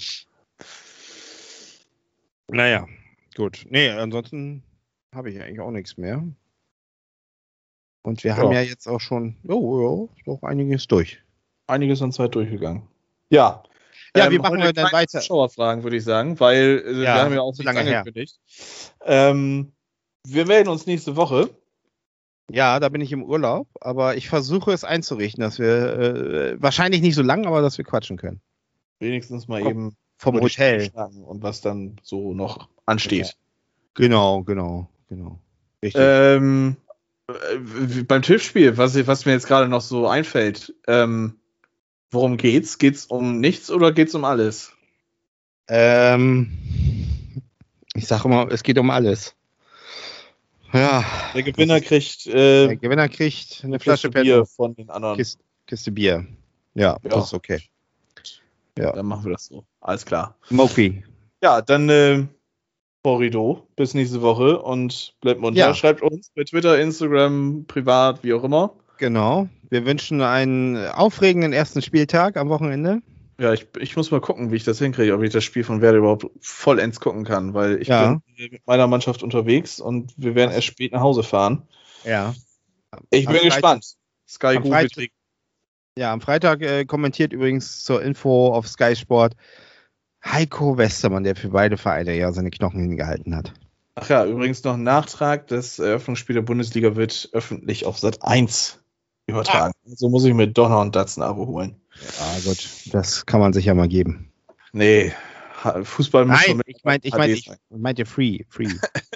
Naja, gut. Nee, ansonsten habe ich eigentlich auch nichts mehr. Und wir Ja. haben ja jetzt auch schon, oh, ja, ist doch einiges durch. Einiges an Zeit durchgegangen. Ja. Ja, wie machen wir denn keine weiter? Zuschauerfragen, würde ich sagen, weil äh, wir Ja, haben ja auch zu nichts lange her. angekündigt. Ähm, wir melden uns nächste Woche. Ja, da bin ich im Urlaub, aber ich versuche es einzurichten, dass wir, äh, wahrscheinlich nicht so lang, aber dass wir quatschen können. Wenigstens mal Komm, eben Vom über die Hotel. Spiele schnacken und was dann so noch ansteht. Genau, genau, genau. Richtig. Ähm, äh, beim Tippspiel, was, was mir jetzt gerade noch so einfällt, ähm, worum geht's? Geht's um nichts oder geht's um alles? Ähm, ich sage immer, es geht um alles. Ja, Der Gewinner kriegt äh, der Gewinner kriegt eine eine Flasche Flasche Bier Bier, von den anderen. Kiste, Kiste Bier. Ja, Ja. das ist okay. Ja. Dann machen wir das so. Alles klar. Moki. Ja, dann äh, Horrido. Bis nächste Woche und bleibt munter. Ja. Schreibt uns bei Twitter, Instagram, privat, wie auch immer. Genau. Wir wünschen einen aufregenden ersten Spieltag am Wochenende. Ja, ich, ich muss mal gucken, wie ich das hinkriege, ob ich das Spiel von Werder überhaupt vollends gucken kann, weil ich Ja. bin mit meiner Mannschaft unterwegs und wir werden erst spät nach Hause fahren. Ja. Ich Am bin Freit- gespannt. Sky am Go Freit- wird- Ja, am Freitag äh, kommentiert übrigens zur Info auf Sky Sport Heiko Westermann, der für beide Vereine ja seine Knochen hingehalten hat. Ach ja, übrigens noch ein Nachtrag. Das Eröffnungsspiel der Bundesliga wird öffentlich auf Sat eins übertragen. So muss ich mir doch noch ein Datsun-Abo holen. Ja, gut, das kann man sich ja mal geben. Nee, Ha- Fußball muss schon Nein, mit ich meinte, ich H D meinte, ich sein. meinte free, free.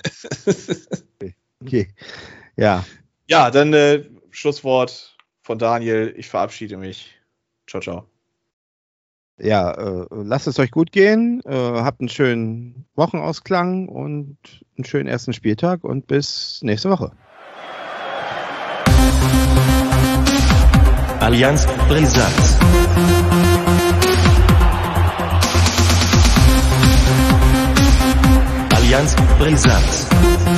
Okay. Ja, Ja, dann äh, Schlusswort von Daniel. Ich verabschiede mich. Ciao, ciao. ja, äh, lasst es euch gut gehen, äh, habt einen schönen Wochenausklang und einen schönen ersten Spieltag und bis nächste Woche. Allianz Brisant. Ganz brisant.